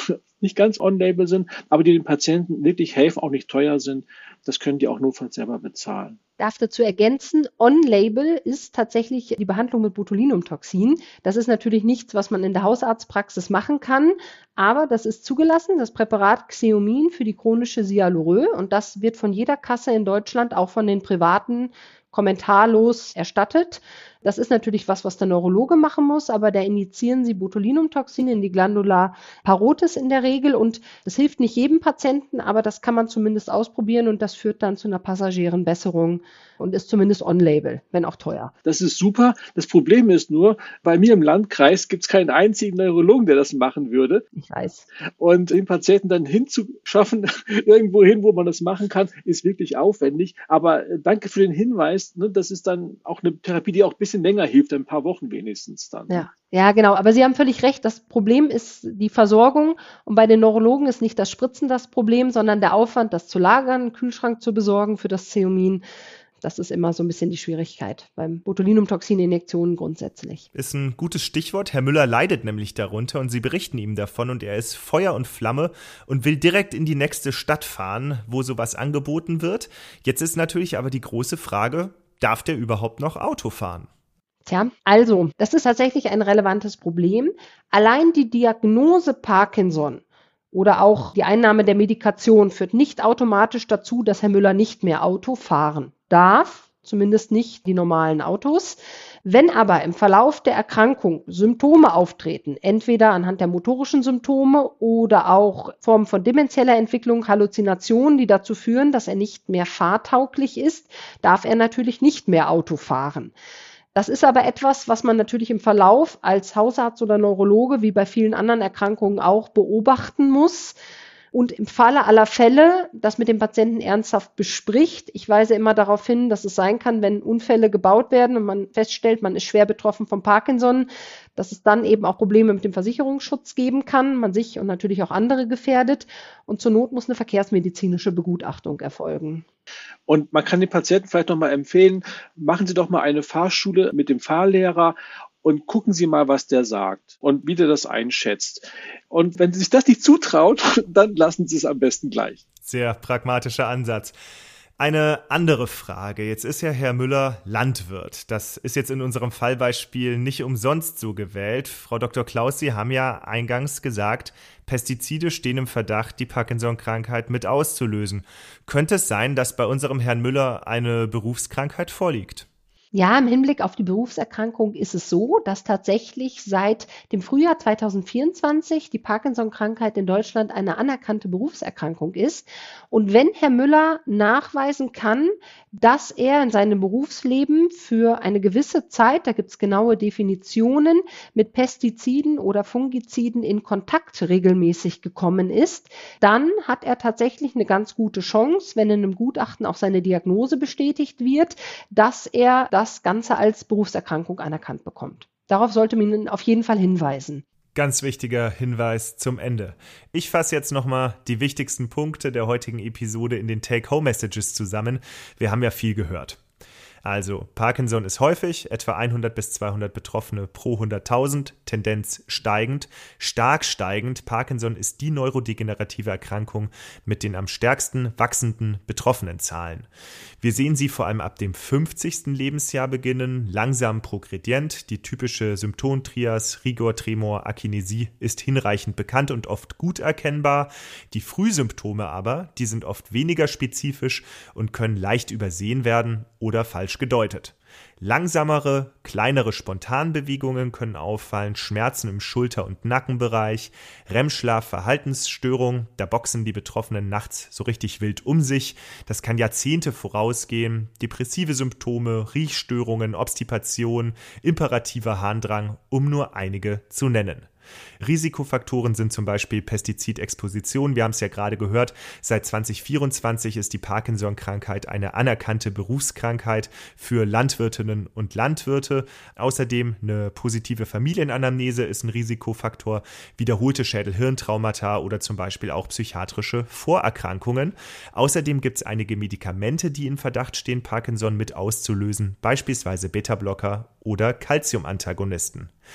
nicht ganz on-label sind, aber die den Patienten wirklich helfen, auch nicht teuer sind. Das können die auch notfalls selber bezahlen. Darf dazu ergänzen, on-label ist tatsächlich die Behandlung mit Botulinumtoxin. Das ist natürlich nichts, was man in der Hausarztpraxis machen kann, aber das ist zugelassen, das Präparat Xeomin für die chronische Sialorrhoe, und das wird von jeder Kasse in Deutschland, auch von den privaten, kommentarlos erstattet. Das ist natürlich was, was der Neurologe machen muss, aber da injizieren sie Botulinumtoxin in die Glandula parotis in der Regel, und das hilft nicht jedem Patienten, aber das kann man zumindest ausprobieren, und das führt dann zu einer passagieren Besserung und ist zumindest on-label, wenn auch teuer. Das ist super. Das Problem ist nur, bei mir im Landkreis gibt es keinen einzigen Neurologen, der das machen würde. Ich weiß. Und den Patienten dann hinzuschaffen, irgendwo hin, wo man das machen kann, ist wirklich aufwendig. Aber danke für den Hinweis. Ne? Das ist dann auch eine Therapie, die auch ein bisschen länger hilft, ein paar Wochen wenigstens dann. Ja. Ja, genau. Aber Sie haben völlig recht. Das Problem ist die Versorgung. Und bei den Neurologen ist nicht das Spritzen das Problem, sondern der Aufwand, das zu lagern, einen Kühlschrank zu besorgen für das Xeomin. Das ist immer so ein bisschen die Schwierigkeit beim Botulinumtoxin-Injektionen grundsätzlich. Ist ein gutes Stichwort. Herr Müller leidet nämlich darunter und Sie berichten ihm davon, und er ist Feuer und Flamme und will direkt in die nächste Stadt fahren, wo sowas angeboten wird. Jetzt ist natürlich aber die große Frage, darf der überhaupt noch Auto fahren? Tja, also, das ist tatsächlich ein relevantes Problem. Allein die Diagnose Parkinson oder auch die Einnahme der Medikation führt nicht automatisch dazu, dass Herr Müller nicht mehr Auto fahren darf, zumindest nicht die normalen Autos. Wenn aber im Verlauf der Erkrankung Symptome auftreten, entweder anhand der motorischen Symptome oder auch Formen von demenzieller Entwicklung, Halluzinationen, die dazu führen, dass er nicht mehr fahrtauglich ist, darf er natürlich nicht mehr Auto fahren. Das ist aber etwas, was man natürlich im Verlauf als Hausarzt oder Neurologe, wie bei vielen anderen Erkrankungen auch, beobachten muss und im Falle aller Fälle das mit dem Patienten ernsthaft bespricht. Ich weise immer darauf hin, dass es sein kann, wenn Unfälle gebaut werden und man feststellt, man ist schwer betroffen von Parkinson, dass es dann eben auch Probleme mit dem Versicherungsschutz geben kann, man sich und natürlich auch andere gefährdet, und zur Not muss eine verkehrsmedizinische Begutachtung erfolgen. Und man kann den Patienten vielleicht noch mal empfehlen, machen Sie doch mal eine Fahrschule mit dem Fahrlehrer und gucken Sie mal, was der sagt und wie der das einschätzt. Und wenn Sie sich das nicht zutraut, dann lassen Sie es am besten gleich. Sehr pragmatischer Ansatz. Eine andere Frage. Jetzt ist ja Herr Müller Landwirt. Das ist jetzt in unserem Fallbeispiel nicht umsonst so gewählt. Frau Doktor Klaus, Sie haben ja eingangs gesagt, Pestizide stehen im Verdacht, die Parkinson-Krankheit mit auszulösen. Könnte es sein, dass bei unserem Herrn Müller eine Berufskrankheit vorliegt? Ja, im Hinblick auf die Berufserkrankung ist es so, dass tatsächlich seit dem Frühjahr zweitausendvierundzwanzig die Parkinson-Krankheit in Deutschland eine anerkannte Berufserkrankung ist. Und wenn Herr Müller nachweisen kann, dass er in seinem Berufsleben für eine gewisse Zeit, da gibt es genaue Definitionen, mit Pestiziden oder Fungiziden in Kontakt regelmäßig gekommen ist, dann hat er tatsächlich eine ganz gute Chance, wenn in einem Gutachten auch seine Diagnose bestätigt wird, dass er das das Ganze als Berufserkrankung anerkannt bekommt. Darauf sollte man ihn auf jeden Fall hinweisen. Ganz wichtiger Hinweis zum Ende. Ich fasse jetzt nochmal die wichtigsten Punkte der heutigen Episode in den Take-Home-Messages zusammen. Wir haben ja viel gehört. Also, Parkinson ist häufig, etwa hundert bis zweihundert Betroffene pro hunderttausend, Tendenz steigend, stark steigend. Parkinson ist die neurodegenerative Erkrankung mit den am stärksten wachsenden Betroffenenzahlen. Wir sehen sie vor allem ab dem fünfzigsten Lebensjahr beginnen, langsam progredient. Die typische Symptomtrias Rigor, Tremor, Akinesie ist hinreichend bekannt und oft gut erkennbar. Die Frühsymptome aber, die sind oft weniger spezifisch und können leicht übersehen werden oder falsch gedeutet. Langsamere, kleinere Spontanbewegungen können auffallen, Schmerzen im Schulter- und Nackenbereich, R E M-Schlaf, Verhaltensstörung, da boxen die Betroffenen nachts so richtig wild um sich, das kann Jahrzehnte vorausgehen, depressive Symptome, Riechstörungen, Obstipation, imperativer Harndrang, um nur einige zu nennen. Risikofaktoren sind zum Beispiel Pestizidexposition. Wir haben es ja gerade gehört, seit zwanzig vierundzwanzig ist die Parkinson-Krankheit eine anerkannte Berufskrankheit für Landwirtinnen und Landwirte. Außerdem eine positive Familienanamnese ist ein Risikofaktor, wiederholte Schädel-Hirntraumata oder zum Beispiel auch psychiatrische Vorerkrankungen. Außerdem gibt es einige Medikamente, die in Verdacht stehen, Parkinson mit auszulösen, beispielsweise Beta-Blocker oder Calcium-Antagonisten.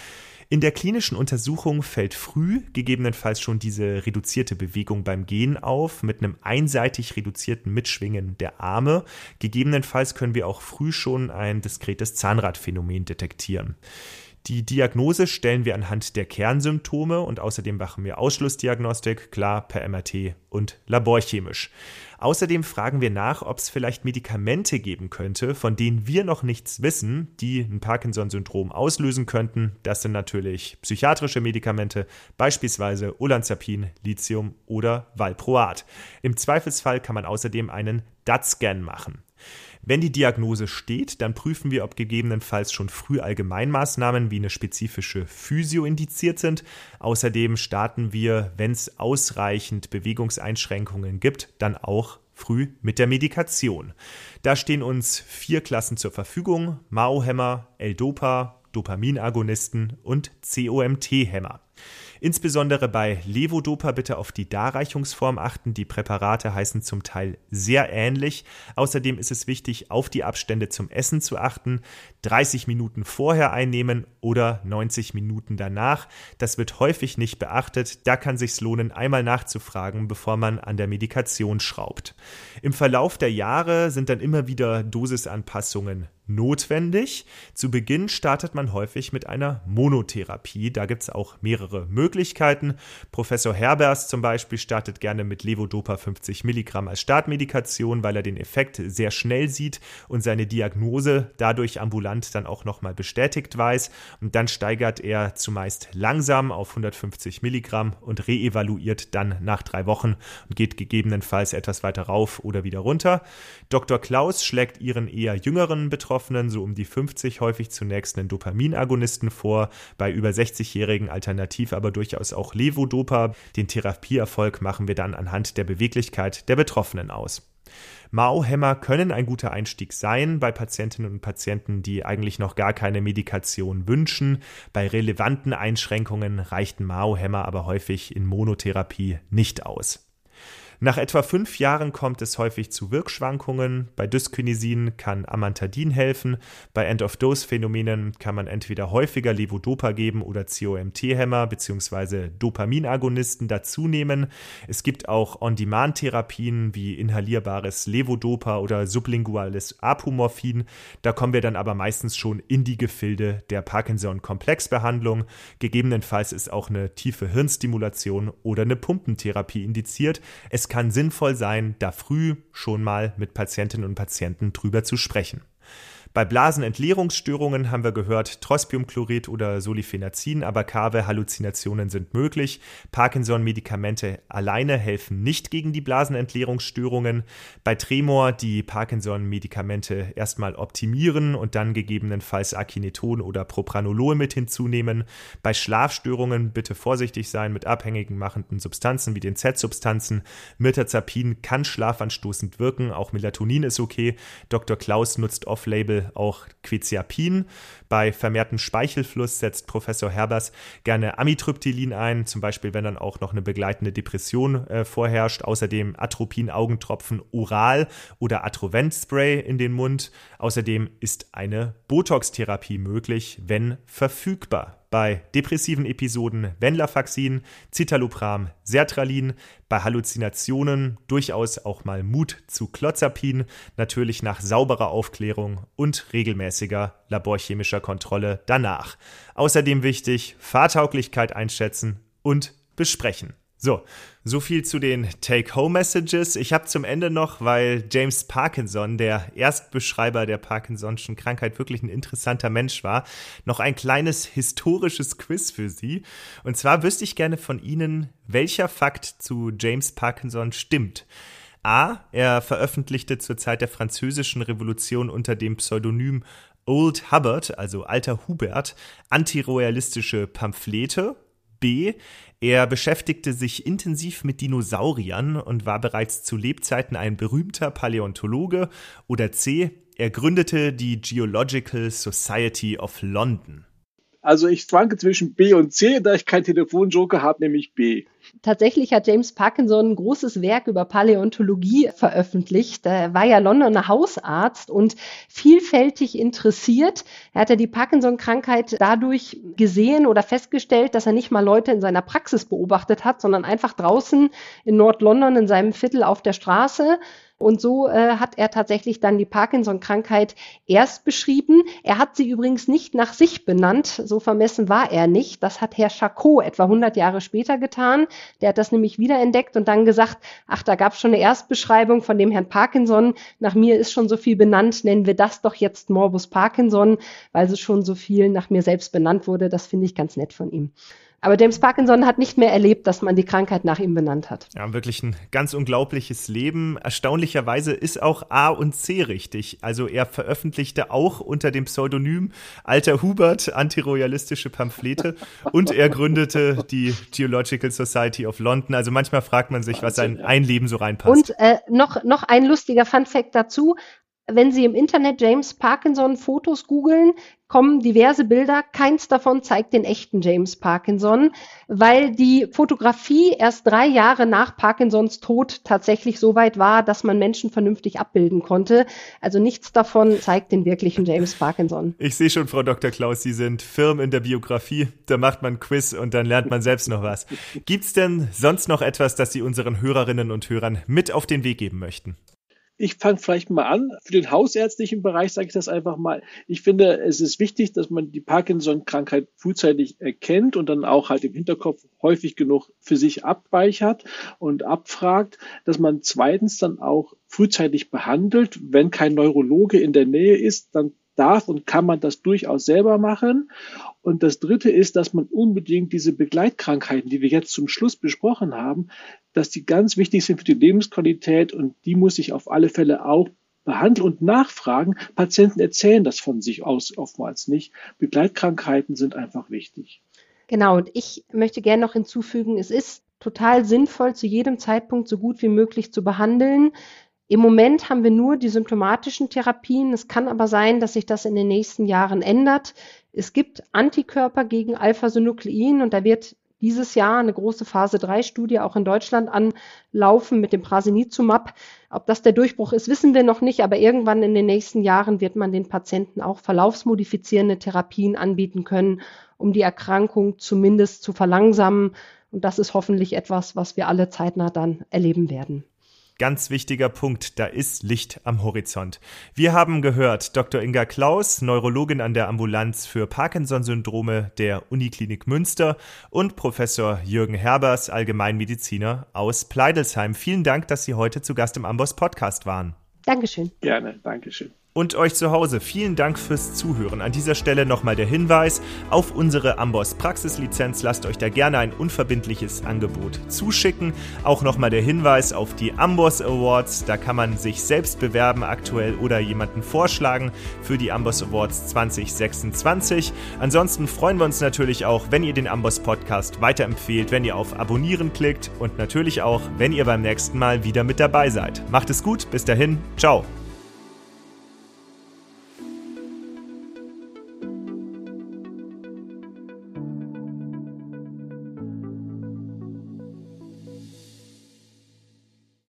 In der klinischen Untersuchung fällt früh gegebenenfalls schon diese reduzierte Bewegung beim Gehen auf, mit einem einseitig reduzierten Mitschwingen der Arme. Gegebenenfalls können wir auch früh schon ein diskretes Zahnradphänomen detektieren. Die Diagnose stellen wir anhand der Kernsymptome und außerdem machen wir Ausschlussdiagnostik, klar per M R T und laborchemisch. Außerdem fragen wir nach, ob es vielleicht Medikamente geben könnte, von denen wir noch nichts wissen, die ein Parkinson-Syndrom auslösen könnten. Das sind natürlich psychiatrische Medikamente, beispielsweise Olanzapin, Lithium oder Valproat. Im Zweifelsfall kann man außerdem einen D A T-Scan machen. Wenn die Diagnose steht, dann prüfen wir, ob gegebenenfalls schon früh Allgemeinmaßnahmen wie eine spezifische Physio indiziert sind. Außerdem starten wir, wenn es ausreichend Bewegungseinschränkungen gibt, dann auch früh mit der Medikation. Da stehen uns vier Klassen zur Verfügung: M A O-Hämmer, L-Dopa, Dopaminagonisten und C O M T-Hämmer. Insbesondere bei Levodopa bitte auf die Darreichungsform achten. Die Präparate heißen zum Teil sehr ähnlich. Außerdem ist es wichtig, auf die Abstände zum Essen zu achten. dreißig Minuten vorher einnehmen oder neunzig Minuten danach. Das wird häufig nicht beachtet. Da kann es sich lohnen, einmal nachzufragen, bevor man an der Medikation schraubt. Im Verlauf der Jahre sind dann immer wieder Dosisanpassungen notwendig. Zu Beginn startet man häufig mit einer Monotherapie. Da gibt es auch mehrere Möglichkeiten. Professor Herbers zum Beispiel startet gerne mit Levodopa fünfzig Milligramm als Startmedikation, weil er den Effekt sehr schnell sieht und seine Diagnose dadurch ambulant dann auch nochmal bestätigt weiß. Und dann steigert er zumeist langsam auf hundertfünfzig Milligramm und reevaluiert dann nach drei Wochen und geht gegebenenfalls etwas weiter rauf oder wieder runter. Doktor Klaus schlägt ihren eher jüngeren Betroffenen, so um die fünfzig, häufig zunächst einen Dopaminagonisten vor, bei über sechzigjährigen alternativ aber durchaus auch Levodopa. Den Therapieerfolg machen wir dann anhand der Beweglichkeit der Betroffenen aus. M A O-Hämmer können ein guter Einstieg sein bei Patientinnen und Patienten, die eigentlich noch gar keine Medikation wünschen. Bei relevanten Einschränkungen reicht ein M A O-Hämmer aber häufig in Monotherapie nicht aus. Nach etwa fünf Jahren kommt es häufig zu Wirkschwankungen. Bei Dyskinesin kann Amantadin helfen. Bei End-of-Dose-Phänomenen kann man entweder häufiger Levodopa geben oder C O M T-Hämmer bzw. Dopaminagonisten dazu nehmen. Es gibt auch On-Demand-Therapien wie inhalierbares Levodopa oder sublinguales Apomorphin. Da kommen wir dann aber meistens schon in die Gefilde der Parkinson-Komplexbehandlung. Gegebenenfalls ist auch eine tiefe Hirnstimulation oder eine Pumpentherapie indiziert. Es kann sinnvoll sein, da früh schon mal mit Patientinnen und Patienten drüber zu sprechen. Bei Blasenentleerungsstörungen haben wir gehört, Trospiumchlorid oder Solifenazin, aber Abacave, Halluzinationen sind möglich. Parkinson-Medikamente alleine helfen nicht gegen die Blasenentleerungsstörungen. Bei Tremor die Parkinson-Medikamente erstmal optimieren und dann gegebenenfalls Akineton oder Propranolol mit hinzunehmen. Bei Schlafstörungen bitte vorsichtig sein mit abhängigen machenden Substanzen wie den Z-Substanzen. Mirtazapin kann schlafanstoßend wirken, auch Melatonin ist okay. Doktor Klaus nutzt off-label auch Quetiapin. Bei vermehrtem Speichelfluss setzt Professor Herbers gerne Amitriptylin ein, zum Beispiel wenn dann auch noch eine begleitende Depression äh, vorherrscht. Außerdem Atropin-Augentropfen oral oder Atrovent-Spray in den Mund. Außerdem ist eine Botox-Therapie möglich, wenn verfügbar. Bei depressiven Episoden Venlafaxin, Citalopram, Sertralin, bei Halluzinationen durchaus auch mal Mut zu Clozapin, natürlich nach sauberer Aufklärung und regelmäßiger laborchemischer Kontrolle danach. Außerdem wichtig, Fahrtauglichkeit einschätzen und besprechen. So, so viel zu den Take-Home-Messages. Ich habe zum Ende noch, weil James Parkinson, der Erstbeschreiber der Parkinson'schen Krankheit, wirklich ein interessanter Mensch war, noch ein kleines historisches Quiz für Sie. Und zwar wüsste ich gerne von Ihnen, welcher Fakt zu James Parkinson stimmt. A. Er veröffentlichte zur Zeit der Französischen Revolution unter dem Pseudonym Old Hubbard, also Alter Hubert, antiroyalistische Pamphlete. B. Er beschäftigte sich intensiv mit Dinosauriern und war bereits zu Lebzeiten ein berühmter Paläontologe. Oder C. Er gründete die Geological Society of London. Also ich schwanke zwischen B und C, da ich keinen Telefonjoker habe, nämlich B. Tatsächlich hat James Parkinson ein großes Werk über Paläontologie veröffentlicht. Er war ja Londoner Hausarzt und vielfältig interessiert. Er hat ja die Parkinson-Krankheit dadurch gesehen oder festgestellt, dass er nicht mal Leute in seiner Praxis beobachtet hat, sondern einfach draußen in Nord-London in seinem Viertel auf der Straße. Und so äh, hat er tatsächlich dann die Parkinson-Krankheit erst beschrieben. Er hat sie übrigens nicht nach sich benannt, so vermessen war er nicht. Das hat Herr Charcot etwa hundert Jahre später getan. Der hat das nämlich wiederentdeckt und dann gesagt, ach, da gab es schon eine Erstbeschreibung von dem Herrn Parkinson. Nach mir ist schon so viel benannt, nennen wir das doch jetzt Morbus Parkinson, weil es schon so viel nach mir selbst benannt wurde. Das finde ich ganz nett von ihm. Aber James Parkinson hat nicht mehr erlebt, dass man die Krankheit nach ihm benannt hat. Ja, wirklich ein ganz unglaubliches Leben. Erstaunlicherweise ist auch A und C richtig. Also er veröffentlichte auch unter dem Pseudonym Alter Hubert antiroyalistische Pamphlete und er gründete die Geological Society of London. Also manchmal fragt man sich, was in ein Leben so reinpasst. Und äh, noch, noch ein lustiger Funfact dazu. Wenn Sie im Internet James Parkinson Fotos googeln, kommen diverse Bilder. Keins davon zeigt den echten James Parkinson, weil die Fotografie erst drei Jahre nach Parkinsons Tod tatsächlich so weit war, dass man Menschen vernünftig abbilden konnte. Also nichts davon zeigt den wirklichen James Parkinson. Ich sehe schon, Frau Doktor Klaus, Sie sind firm in der Biografie. Da macht man ein Quiz und dann lernt man selbst noch was. Gibt's denn sonst noch etwas, das Sie unseren Hörerinnen und Hörern mit auf den Weg geben möchten? Ich fange vielleicht mal an. Für den hausärztlichen Bereich sage ich das einfach mal. Ich finde, es ist wichtig, dass man die Parkinson-Krankheit frühzeitig erkennt und dann auch halt im Hinterkopf häufig genug für sich abspeichert und abfragt, dass man zweitens dann auch frühzeitig behandelt. Wenn kein Neurologe in der Nähe ist, dann darf und kann man das durchaus selber machen. Und das Dritte ist, dass man unbedingt diese Begleitkrankheiten, die wir jetzt zum Schluss besprochen haben, dass die ganz wichtig sind für die Lebensqualität und die muss ich auf alle Fälle auch behandeln und nachfragen. Patienten erzählen das von sich aus oftmals nicht. Begleitkrankheiten sind einfach wichtig. Genau, und ich möchte gerne noch hinzufügen, es ist total sinnvoll, zu jedem Zeitpunkt so gut wie möglich zu behandeln. Im Moment haben wir nur die symptomatischen Therapien. Es kann aber sein, dass sich das in den nächsten Jahren ändert. Es gibt Antikörper gegen Alpha-Synuklein und da wird dieses Jahr eine große Phase drei Studie auch in Deutschland anlaufen mit dem Prasinizumab. Ob das der Durchbruch ist, wissen wir noch nicht, aber irgendwann in den nächsten Jahren wird man den Patienten auch verlaufsmodifizierende Therapien anbieten können, um die Erkrankung zumindest zu verlangsamen. Und das ist hoffentlich etwas, was wir alle zeitnah dann erleben werden. Ganz wichtiger Punkt, da ist Licht am Horizont. Wir haben gehört, Doktor Inga Klaus, Neurologin an der Ambulanz für Parkinson-Syndrome der Uniklinik Münster und Professor Jürgen Herbers, Allgemeinmediziner aus Pleidelsheim. Vielen Dank, dass Sie heute zu Gast im Amboss Podcast waren. Dankeschön. Gerne, Dankeschön. Und euch zu Hause, vielen Dank fürs Zuhören. An dieser Stelle nochmal der Hinweis auf unsere Amboss Praxislizenz. Lasst euch da gerne ein unverbindliches Angebot zuschicken. Auch nochmal der Hinweis auf die Amboss Awards. Da kann man sich selbst bewerben aktuell oder jemanden vorschlagen für die Amboss Awards zwanzig sechsundzwanzig. Ansonsten freuen wir uns natürlich auch, wenn ihr den Amboss Podcast weiterempfehlt, wenn ihr auf Abonnieren klickt und natürlich auch, wenn ihr beim nächsten Mal wieder mit dabei seid. Macht es gut, bis dahin, ciao.